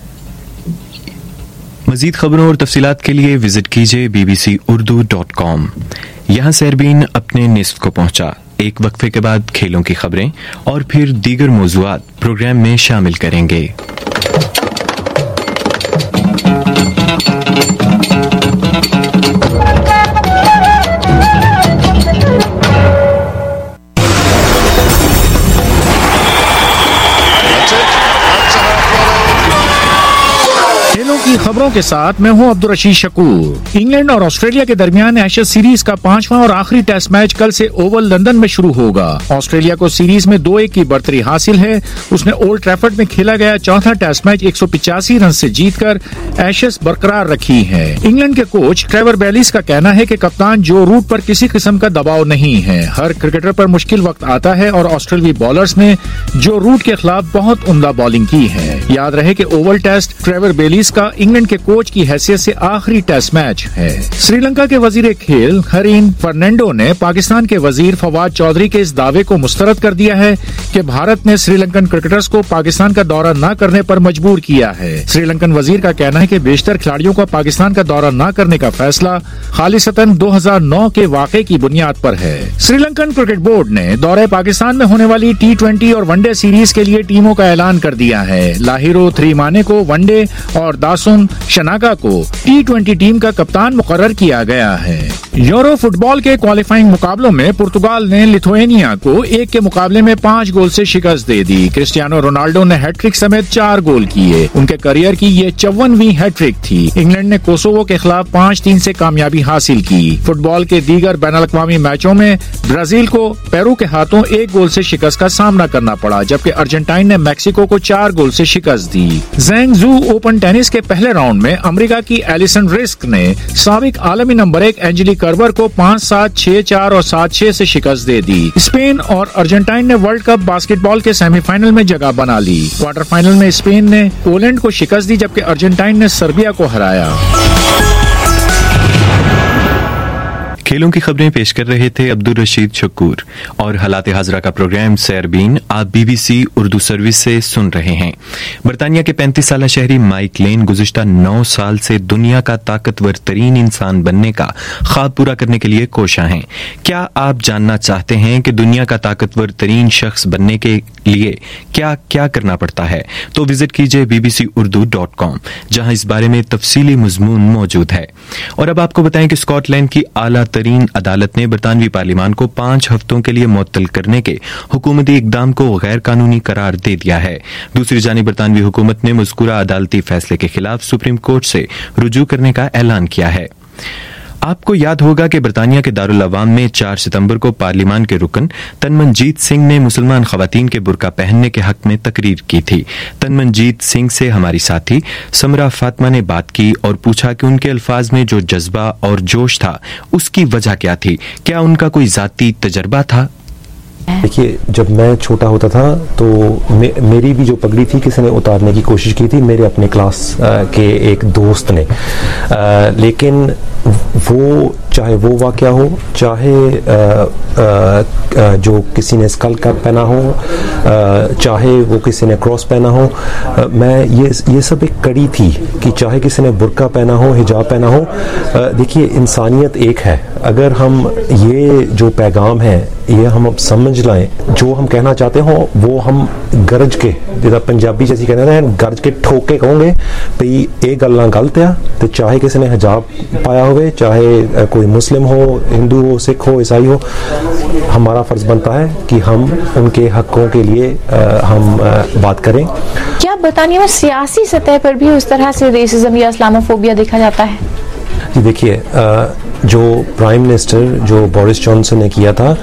G: मजीद खबरों और तफसीलात के लिए विजिट कीजिए bbcurdu.com। यहाँ सहरबीन अपने निस्फ को पहुंचा। एक वक्फे के बाद खेलों की खबरें और फिर दीगर मौज़ूआत प्रोग्राम में शामिल करेंगे।
U: की खबरों के साथ मैं हूं अब्दुल रशीद शकूर। इंग्लैंड और ऑस्ट्रेलिया के दरमियान एशेज सीरीज का 5वां और आखिरी टेस्ट मैच कल से ओवल लंदन में शुरू होगा। ऑस्ट्रेलिया को सीरीज में 2-1 की बढ़तरी हासिल है। उसने ओल्ड ट्रैफर्ड में खेला गया चौथा टेस्ट मैच 185 रन से जीतकर एशेज बरकरार रखी है। इंग्लैंड के कोच ट्रेवर बेलिस का कहना है कि कप्तान जो रूट पर किसी किस्म का दबाव नहीं है। हर क्रिकेटर पर मुश्किल वक्त आता है और ऑस्ट्रेलियाई बॉलर्स ने जो रूट के खिलाफ बहुत उम्दा बॉलिंग की है। याद रहे कि ओवल टेस्ट ट्रेवर बेलिस का इंग्लैंड इंग्लैंड के कोच की हैसियत से आखिरी टेस्ट मैच है। श्रीलंका के वजीर खेल हरीन फर्नांडो ने पाकिस्तान के वजीर फवाद चौधरी के इस दावे को मुस्तरद कर दिया है कि भारत ने श्रीलंकन क्रिकेटर्स को पाकिस्तान का दौरा न करने पर मजबूर किया है। श्रीलंकन वजीर का कहना है कि बेशतर खिलाड़ियों का पाकिस्तान का दौरा न करने का फैसला खालिसतन 2009 के वाक़े की बुनियाद पर है। श्रीलंकन क्रिकेट बोर्ड ने दौरे पाकिस्तान में होने वाली T20 और वनडे सीरीज के लिए टीमों का ऐलान कर दिया है। लाहिरो थ्रीमाने को वनडे और दासुन शनाका को T20 टीम का कप्तान मुकर्रर किया गया है। यूरो फुटबॉल के क्वालिफाइंग मुकाबलों में पुर्तगाल ने लिथुआनिया को 1 के मुकाबले में 5 गोल से शिकस्त दे दी। क्रिस्टियानो रोनाल्डो ने हैट्रिक समेत 4 गोल किए। उनके करियर की ये 54वीं हैट्रिक थी। इंग्लैंड ने कोसोवो के खिलाफ 5-3 से कामयाबी हासिल की। फुटबॉल के दीगर बैनुल-अक़वामी मैचों में ब्राजील को पेरू के हाथों 1 गोल से शिकस्त का सामना करना पड़ा, जबकि अर्जेंटाइन ने मैक्सिको को 4 गोल से शिकस्त दी। ज़ैंगज़ू ओपन टेनिस के पहले राउंड में अमेरिका की एलिसन रिस्क ने साबिक आलमी नंबर 1 एंजेली कर्बर को 5-7, 6-4 और 7-6 से शिकस्त दे दी। स्पेन और अर्जेंटाइन ने वर्ल्ड कप बास्केटबॉल के सेमीफाइनल में जगह बना ली। क्वार्टर फाइनल में स्पेन ने पोलैंड को शिकस्त दी, जबकि अर्जेंटाइन ने सर्बिया को हराया।
G: खेलों की खबरें पेश कर रहे थे अब्दुल रशीद शकूर और हालात हाजरा का प्रोग्राम सैरबीन आप BBC उर्दू सर्विस से सुन रहे हैं। बरतानिया के 35 साल शहरी माइक लेन गुज़िश्ता 9 साल से दुनिया का ताकतवर तरीन इंसान बनने का ख्वाब पूरा करने के लिए कोशा हैं। क्या आप जानना चाहते हैं कि दुनिया का ताकतवर तरीन शख्स बनने के लिए क्या क्या करना पड़ता है? तो विजिट कीजिए bbcurdu.com, जहां इस बारे में तफसीली मजमून मौजूद है। और अब आपको बताएं कि स्कॉटलैंड की आला तरीन अदालत ने बरतानवी पार्लियामान को 5 हफ्तों के लिए मुअत्तल करने के हुकूमती इकदाम को गैर कानूनी करार दे दिया है। दूसरी जानिब बरतानवी हुकूमत ने मज़कूरा अदालती फैसले के खिलाफ सुप्रीम कोर्ट से रुजू करने का ऐलान किया है। आपको याद होगा कि बरतानिया के दारुल अवाम में 4 सितंबर को पार्लियामान के रुकन तनमनजीत सिंह ने मुसलमान खवातीन के बुर्का पहनने के हक में तकरीर की थी। तनमनजीत सिंह से हमारी साथी समरा फातिमा ने बात की और पूछा कि उनके अल्फाज में जो जज्बा और जोश था उसकी वजह क्या थी, क्या उनका कोई जाती तजर्बा था?
I: देखिए, जब मैं छोटा होता था तो मेरी भी जो पगड़ी थी किसी ने उतारने की कोशिश की थी, मेरे अपने क्लास के एक दोस्त ने, लेकिन वो चाहे वो वाक़या हो, चाहे जो किसी ने स्कल कैप पहना हो, चाहे वो किसी ने क्रॉस पहना हो, मैं ये सब एक कड़ी थी कि चाहे किसी ने बुर्का पहना हो, हिजाब पहना हो। देखिए, इंसानियत एक है। अगर हम ये जो पैगाम है ये हम समझ लाएं, जो हम कहना चाहते हो वो हम गरज के, जिदा पंजाबी जैसी कहते हैं, गरज के ठोके कहोगे भई ये गल्लां गलत आ। तो चाहे किसी ने हिजाब पाया होवे, चाहे कोई मुस्लिम हो, हिंदू हो, सिख हो, ईसाई हो, हमारा फर्ज बनता है कि हम उनके हकों के लिए हम बात करें।
B: क्या बरतानिया में सियासी सतह पर भी उस तरह से रेसिज्म या इस्लामोफोबिया देखा जाता है?
I: जी देखिए, जो प्राइम मिनिस्टर जो बोरिस जॉनसन ने किया था,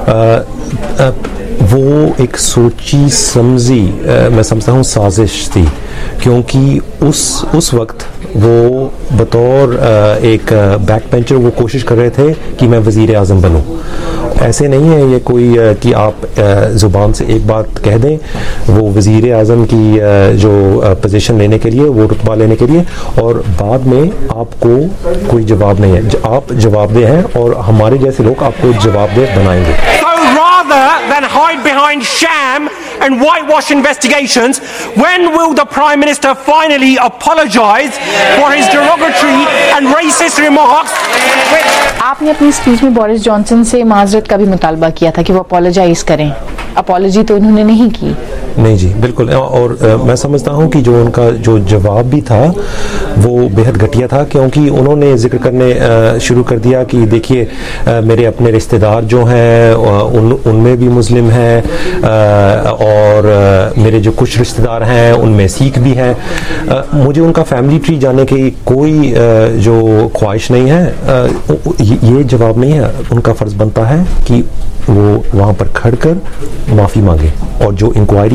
I: वो एक सोची समझी, मैं समझता हूँ, साजिश थी, क्योंकि उस वक्त वो बतौर एक बैक बेंचर वो कोशिश कर रहे थे कि मैं वज़ीर आज़म बनूं। ऐसे नहीं है ये कोई कि आप ज़ुबान से एक बात कह दें, वो वज़ीर आज़म की जो पोजीशन लेने के लिए, वो रुतबा लेने के लिए, और बाद में आपको कोई जवाब नहीं है। आप जवाबदेह हैं और हमारे जैसे लोग आपको जवाबदेह बनाएंगे।
V: Rather than hide behind sham and whitewash investigations, when will the Prime Minister finally apologise for his derogatory and racist remarks?
B: आपने अपनी स्पीच में बोरिस जॉनसन से माजरत का भी मुतालबा किया था कि वो अपोलोजाइज करें। अपॉलॉजी तो उन्होंने नहीं की।
I: नहीं जी, बिल्कुल। और मैं समझता हूँ कि जो उनका जो जवाब भी था वो बेहद घटिया था, क्योंकि उन्होंने जिक्र करने शुरू कर दिया कि देखिए मेरे अपने रिश्तेदार जो हैं उनमें भी मुस्लिम हैं, और मेरे जो कुछ रिश्तेदार हैं उनमें सिख भी हैं। मुझे उनका फैमिली ट्री जानने की कोई जो ख्वाहिश नहीं है। ये जवाब नहीं है। उनका फ़र्ज़ बनता है कि वो वहाँ पर खड़कर माफ़ी मांगे, और जो इंक्वायरी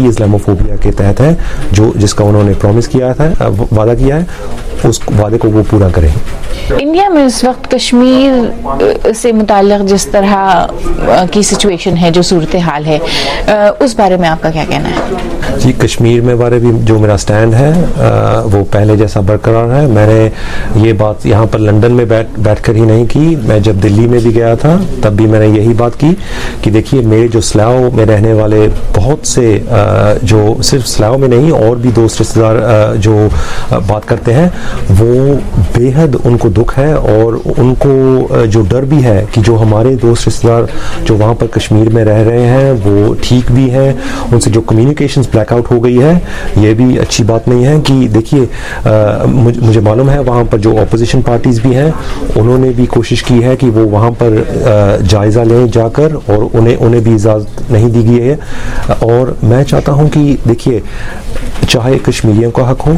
I: इस्लामोफोबिया के तहत है, जो जिसका उन्होंने प्रॉमिस किया था, वादा किया है, उस वादे को वो पूरा करें।
B: इंडिया में इस वक्त कश्मीर से मुताल्लिक़ जिस तरह की सिचुएशन है, जो सूरत हाल है, उस बारे में आपका क्या कहना है?
I: जी, कश्मीर में बारे भी जो मेरा स्टैंड है वो पहले जैसा बरकरार है। मैंने ये बात यहाँ पर लंदन में बैठ कर ही नहीं की, मैं जब दिल्ली में भी गया था तब भी मैंने यही बात की कि देखिए, मेरे जो स्लाव में रहने वाले बहुत से जो सिर्फ स्लाव में नहीं और भी दोस्त रिश्तेदार जो बात करते हैं, वो बेहद उनको दुख है और उनको जो डर भी है कि जो हमारे दोस्त रिश्तेदार जो वहाँ पर कश्मीर में रह रहे हैं वो ठीक भी हैं, उनसे जो कम्युनिकेशंस ब्लैकआउट हो गई है, ये भी अच्छी बात नहीं है। कि देखिए, मुझे मालूम है वहाँ पर जो अपोजिशन पार्टीज भी हैं, उन्होंने भी कोशिश की है कि वो वहाँ पर जायज़ा लें जाकर, और उन्हें भी इजाज़त नहीं दी गई है। और मैं चाहता हूँ कि देखिए, चाहे कश्मीरियों का हक हो,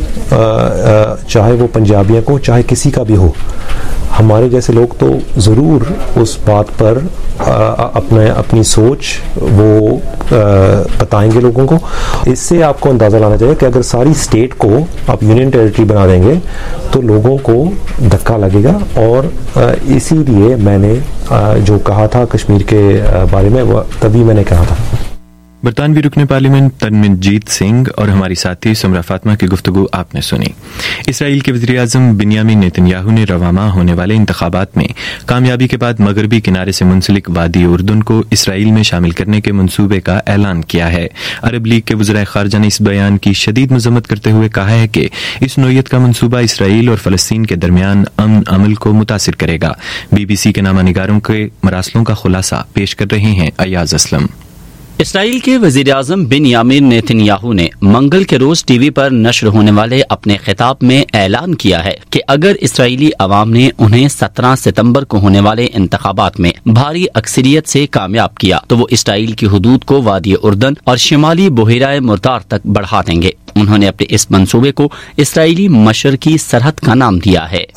I: चाहे वो पंजाबियों को, चाहे किसी का भी हो, हमारे जैसे लोग तो ज़रूर उस बात पर अपनी सोच वो बताएंगे लोगों को। इससे आपको अंदाज़ा लाना चाहिए कि अगर सारी स्टेट को आप यूनियन टेरिटरी बना देंगे तो लोगों को धक्का लगेगा, और इसीलिए मैंने जो कहा था कश्मीर के बारे में, वो तभी मैंने कहा था।
G: बरतानवी रुकन पार्लियामेंट तनमनजीत सिंह और हमारी साथी सुमरा फातिमा की गुफ्तगू आपने सुनी। इसराइल के वज़ीर आज़म बिन्यामिन नेतन्याहू ने रवामा होने वाले इंतखाबात में कामयाबी के बाद मगरबी किनारे से मुंसलिक वादी उर्दुन को इसराइल में शामिल करने के मंसूबे का ऐलान किया है। अरब लीग के वज़ीर ख़ारजा ने इस बयान की शदीद मज़म्मत करते हुए कहा है कि इस नौयत का मंसूबा इसराइल और फ़लस्तीन के दरमियान अमन अमल को मुतासिर करेगा। BBC के नामा निगारों के मरासलों का खुलासा पेश कर रहे हैं अयाज असलम।
D: इसराइल के वजीर आज़म बिन्यामिन नेतन्याहू ने मंगल के रोज टीवी पर नश्र होने वाले अपने खिताब में ऐलान किया है कि अगर इसराइली अवाम ने उन्हें 17 सितंबर को होने वाले इंतखाबात में भारी अक्सरियत से कामयाब किया तो वो इसराइल की हुदूद को वादी उर्दन और शिमाली बुहेराए मुर्तार तक बढ़ा देंगे। उन्होंने अपने इस मंसूबे को इसराइली मशरकी सरहद का नाम दिया है।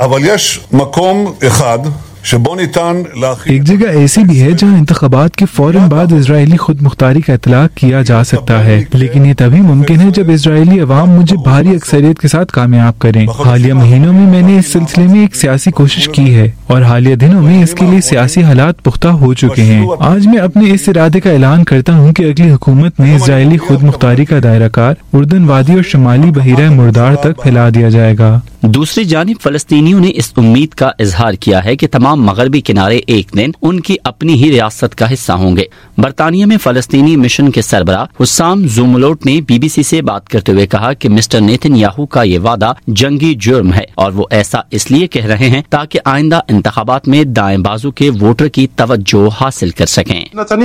E: एक जगह ऐसी भी है जहां इंतखाबात के फौरन बाद इजरायली खुद मुख्तारी का इतलाक किया जा सकता है, लेकिन ये तभी मुमकिन है जब इजरायली अवाम मुझे भारी अक्सरियत के साथ कामयाब करें। हालिया महीनों में मैंने इस सिलसिले में एक सियासी कोशिश की है और हालिया दिनों में इसके लिए सियासी हालात पुख्ता हो चुके हैं। आज मैं अपने इस इरादे का ऐलान करता हूँ कि अगली हुकूमत में इजरायली खुद मुख्तारी का दायरा कार उर्दन वादी और शुमाली बहिरा मुर्दार तक फैला दिया जाएगा।
D: दूसरी जानिब फलस्तीनियों ने इस उम्मीद का इजहार किया है कि तमाम मगरबी किनारे एक दिन उनकी अपनी ही रियासत का हिस्सा होंगे। बरतानिया में फलस्तीनी मिशन के सरबराह हुस्साम जुमलोट ने BBC से बात करते हुए कहा कि मिस्टर नेतन्याहू का ये वादा जंगी जुर्म है और वो ऐसा इसलिए कह रहे हैं ताकि आइंदा इंतखाबात में दाएं बाजू के वोटर की तवज्जो हासिल कर सकें।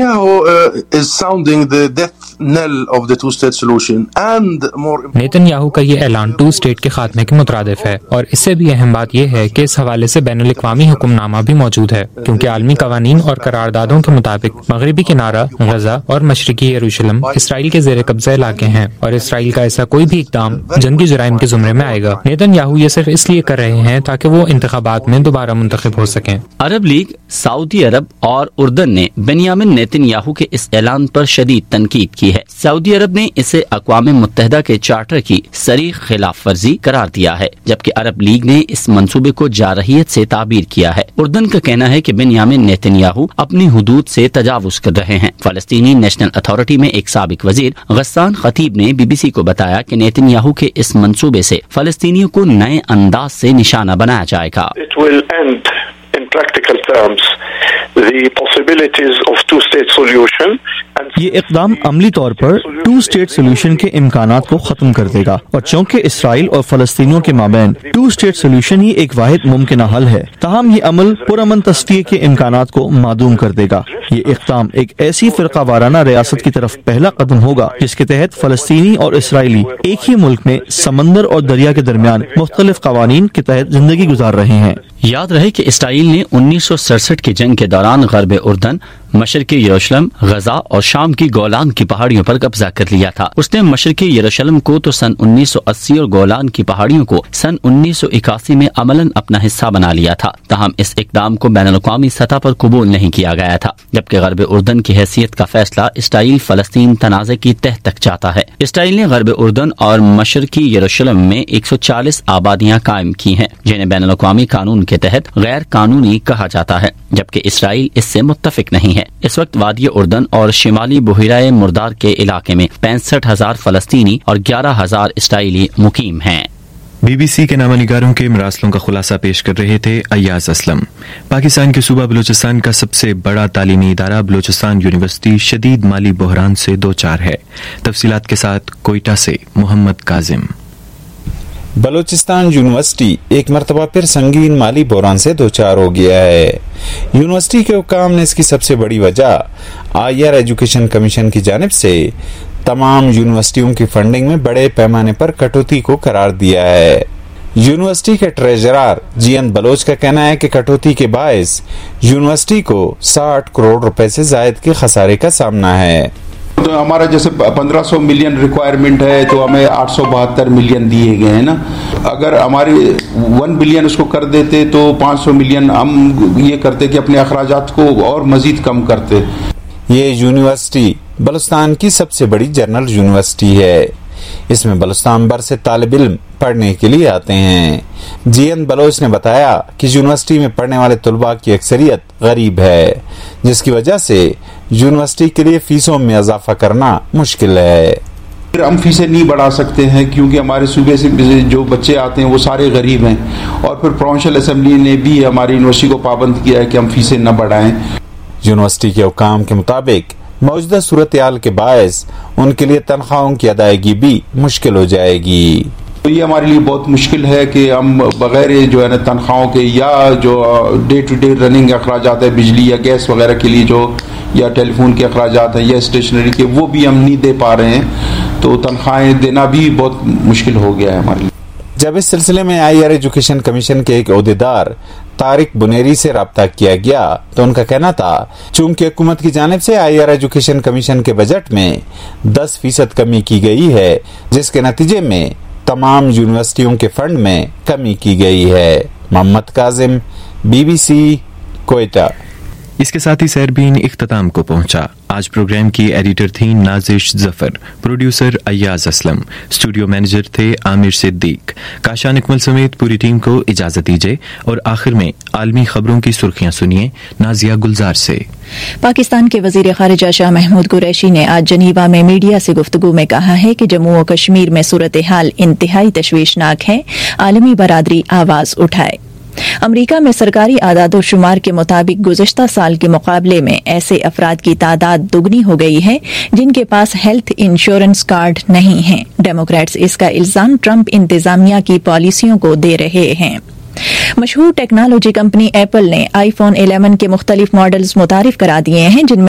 S: नेतन्याहू का ये ऐलान 2 स्टेट के खात्मे के मुतरादिफ है और इससे भी अहम बात यह है कि इस हवाले से बैनुल-अक़वामी हुक्मनामा भी मौजूद है, क्योंकि आलमी कवानीन और करारदादों के मुताबिक मगरिबी किनारा, गजा और मशरिकी यरूशलेम इसराइल के जेर कब्जा इलाके हैं और इसराइल का ऐसा कोई भी इक़दाम जंगी जुराइम के जुमरे में आएगा। नेतन्याहू ये सिर्फ इसलिए कर रहे हैं ताकि वो इंतखाबात में दोबारा मुंतखब हो सकें।
D: अरब लीग, सऊदी अरब और उर्दन ने बेनियामिन नेतन्याहू के इस ऐलान पर शदीद तनकीद की है। सऊदी अरब ने इसे अक़वाम मुत्तहिदा के चार्टर की सरीह खिलाफ वर्जी करार दिया है, जबकि अरब लीग ने इस मंसूबे को जारहियत से ताबीर किया है। उर्दन का कहना है कि बेनियामिन नेतन्याहू अपनी हुदूद से तजावुज कर रहे हैं। फलस्तीनी नेशनल अथॉरिटी में एक साबिक वजीर गस्सान खतीब ने BBC को बताया कि नेतन्याहू के इस मंसूबे से फलस्तीनियों को नए अंदाज से निशाना बनाया जाएगा।
W: ये इक़दाम अमली तौर पर 2 स्टेट सोल्यूशन के इम्कानात को खत्म कर देगा और चूंकि इसराइल और फलस्तीनियों के माबैन 2 स्टेट सोल्यूशन ही एक वाहिद मुमकिन हल है, ताहम ये अमल पुरअमन तस्फिये के इम्कानात को मादूम कर देगा। ये इक़दाम एक ऐसी फ़िरका वाराना रियासत की तरफ पहला कदम होगा जिसके तहत फलस्तीनी और इसराइली एक ही मुल्क में समंदर और दरिया के दरमियान मुख्तलिफ कवानीन के तहत जिंदगी गुजार रहे हैं।
D: याद रहे कि इसराइल ने 1967 की जंग के दौरान गरब उर्दन, मशरकी यरूशलेम, गजा और शाम की गोलान की पहाड़ियों पर कब्जा कर लिया था। उसने मशरकी यरूशलेम को तो सन 1980 और गोलान की पहाड़ियों को सन 1981 में अमलन अपना हिस्सा बना लिया था। तहम इस इकदाम को बैनुल-अक़वामी सतह पर कबूल नहीं किया गया था, जबकि गरब उर्दन की हैसियत का फैसला इसराइल फलस्तीन तनाज़े की तह तक जाता है। इसराइल ने गरब उर्दन और मशरकी यरूशलेम में 140 आबादियां कायम की हैं, जिन्हें बैनुल-अक़वामी कानून के तहत गैर कानूनी कहा जाता है, जबकि इसराइल इससे मुत्तफिक नहीं है। इस वक्त वादी उर्दन और शिमाली बुहिराए मुर्दार के इलाके में 65,000 फलस्तीनी और 11,000 इसराइली मुकीम हैं।
G: BBC के नामानिगारों के मरासलों का खुलासा पेश कर रहे थे अय्याज असलम। पाकिस्तान के सूबा बलूचिस्तान का सबसे बड़ा तालीमी इदारा बलूचिस्तान यूनिवर्सिटी शदीद माली बहरान से दो चार है। तफसीलात के साथ कोयटा से मोहम्मद काजिम।
A: बलूचिस्तान यूनिवर्सिटी एक मरतबा फिर संगीन माली बहरान से दो चार हो गया है। यूनिवर्सिटी के हुक्काम ने इसकी सबसे बड़ी वजह हायर एजुकेशन कमीशन की जानिब से तमाम यूनिवर्सिटियों की फंडिंग में बड़े पैमाने पर कटौती को करार दिया है। यूनिवर्सिटी के ट्रेजरर जीएन बलोच का कहना है कि कटौती के बायस यूनिवर्सिटी को 60 करोड़ रुपए से जायद के खसारे का सामना है।
C: तो हमारा जैसे 1500 मिलियन रिक्वायरमेंट है तो हमें 872 मिलियन दिए गए हैं ना। अगर हमारी 1 बिलियन उसको कर देते तो 500 मिलियन हम ये करते कि अपने अखराजात को और मजीद कम करते।
A: ये यूनिवर्सिटी बलूचिस्तान की सबसे बड़ी जनरल यूनिवर्सिटी है। इसमें बलूचिस्तान भर से तालिब इल्म पढ़ने के लिए आते हैं। जीएन बलोच ने बताया कि यूनिवर्सिटी में पढ़ने वाले तुलबा की अक्सरियत गरीब है, जिसकी वजह से यूनिवर्सिटी के लिए फीसों में इजाफा करना मुश्किल है।
C: हम फीसें नहीं बढ़ा सकते हैं क्योंकि हमारे सूबे से जो बच्चे आते हैं वो सारे गरीब हैं, और फिर प्रोविंशियल असेंबली ने भी हमारी यूनिवर्सिटी को पाबंद किया है कि हम फीसें न बढ़ाएं।
A: यूनिवर्सिटी के हुक्काम के मुताबिक मौजूदा सूरत हाल के बायस उनके लिए तनख्वाहों की अदायगी भी मुश्किल हो जाएगी।
C: तो ये हमारे लिए बहुत मुश्किल है कि हम बगैर जो है ना तनख्वाहों के या जो डे टू डे रनिंग अखराजात है, बिजली या गैस वगैरह के लिए जो या टेलीफोन के अखराजात हैं या स्टेशनरी के, वो भी हम नहीं दे पा रहे हैं। तो तनख्वाहें देना भी बहुत मुश्किल हो गया है हमारे लिए।
A: जब इस सिलसिले में हायर एजुकेशन कमीशन के एक ओहदेदार तारिक बुनेरी से राब्ता किया गया तो उनका कहना था चूंकि हुकूमत की जानिब से हायर एजुकेशन कमीशन के बजट में 10% कमी की गई है, जिसके नतीजे में तमाम यूनिवर्सिटियों के फंड में कमी की गई है। मोहम्मद काजिम, BBC, कोयटा।
G: इसके साथ ही सैरबीन इख्तिताम को पहुंचा। आज प्रोग्राम की एडिटर थी Nazish Zafar, producer Ayyaz Aslam, studio manager थे आमिर सिद्दीक। काशान इकमल समेत पूरी टीम को इजाजत दीजिए और आखिर में आलमी खबरों की सुर्खियां सुनिए नाजिया गुलजार से।
J: पाकिस्तान के वजीर खारिजा शाह महमूद कुरैशी ने आज जनीवा में मीडिया से गुफ्तगू में कहा है कि जम्मू और कश्मीर में सूरत हाल इंतहाई तशवीशनाक है, आलमी बरादरी आवाज उठाए। अमरीका में सरकारी आदाद-ओ-शुमार के मुताबिक गुज़िश्ता साल के मुकाबले में ऐसे अफराद की तादाद दुगनी हो गई है जिनके पास हेल्थ इंश्योरेंस कार्ड नहीं है। डेमोक्रेट्स इसका इल्जाम ट्रंप इंतजामिया की पॉलिसियों को दे रहे हैं। मशहूर टेक्नोलॉजी कंपनी एप्पल ने iPhone 11 के मुख्तलिफ मॉडल्स मुतारिफ करा दिए हैं, जिनमें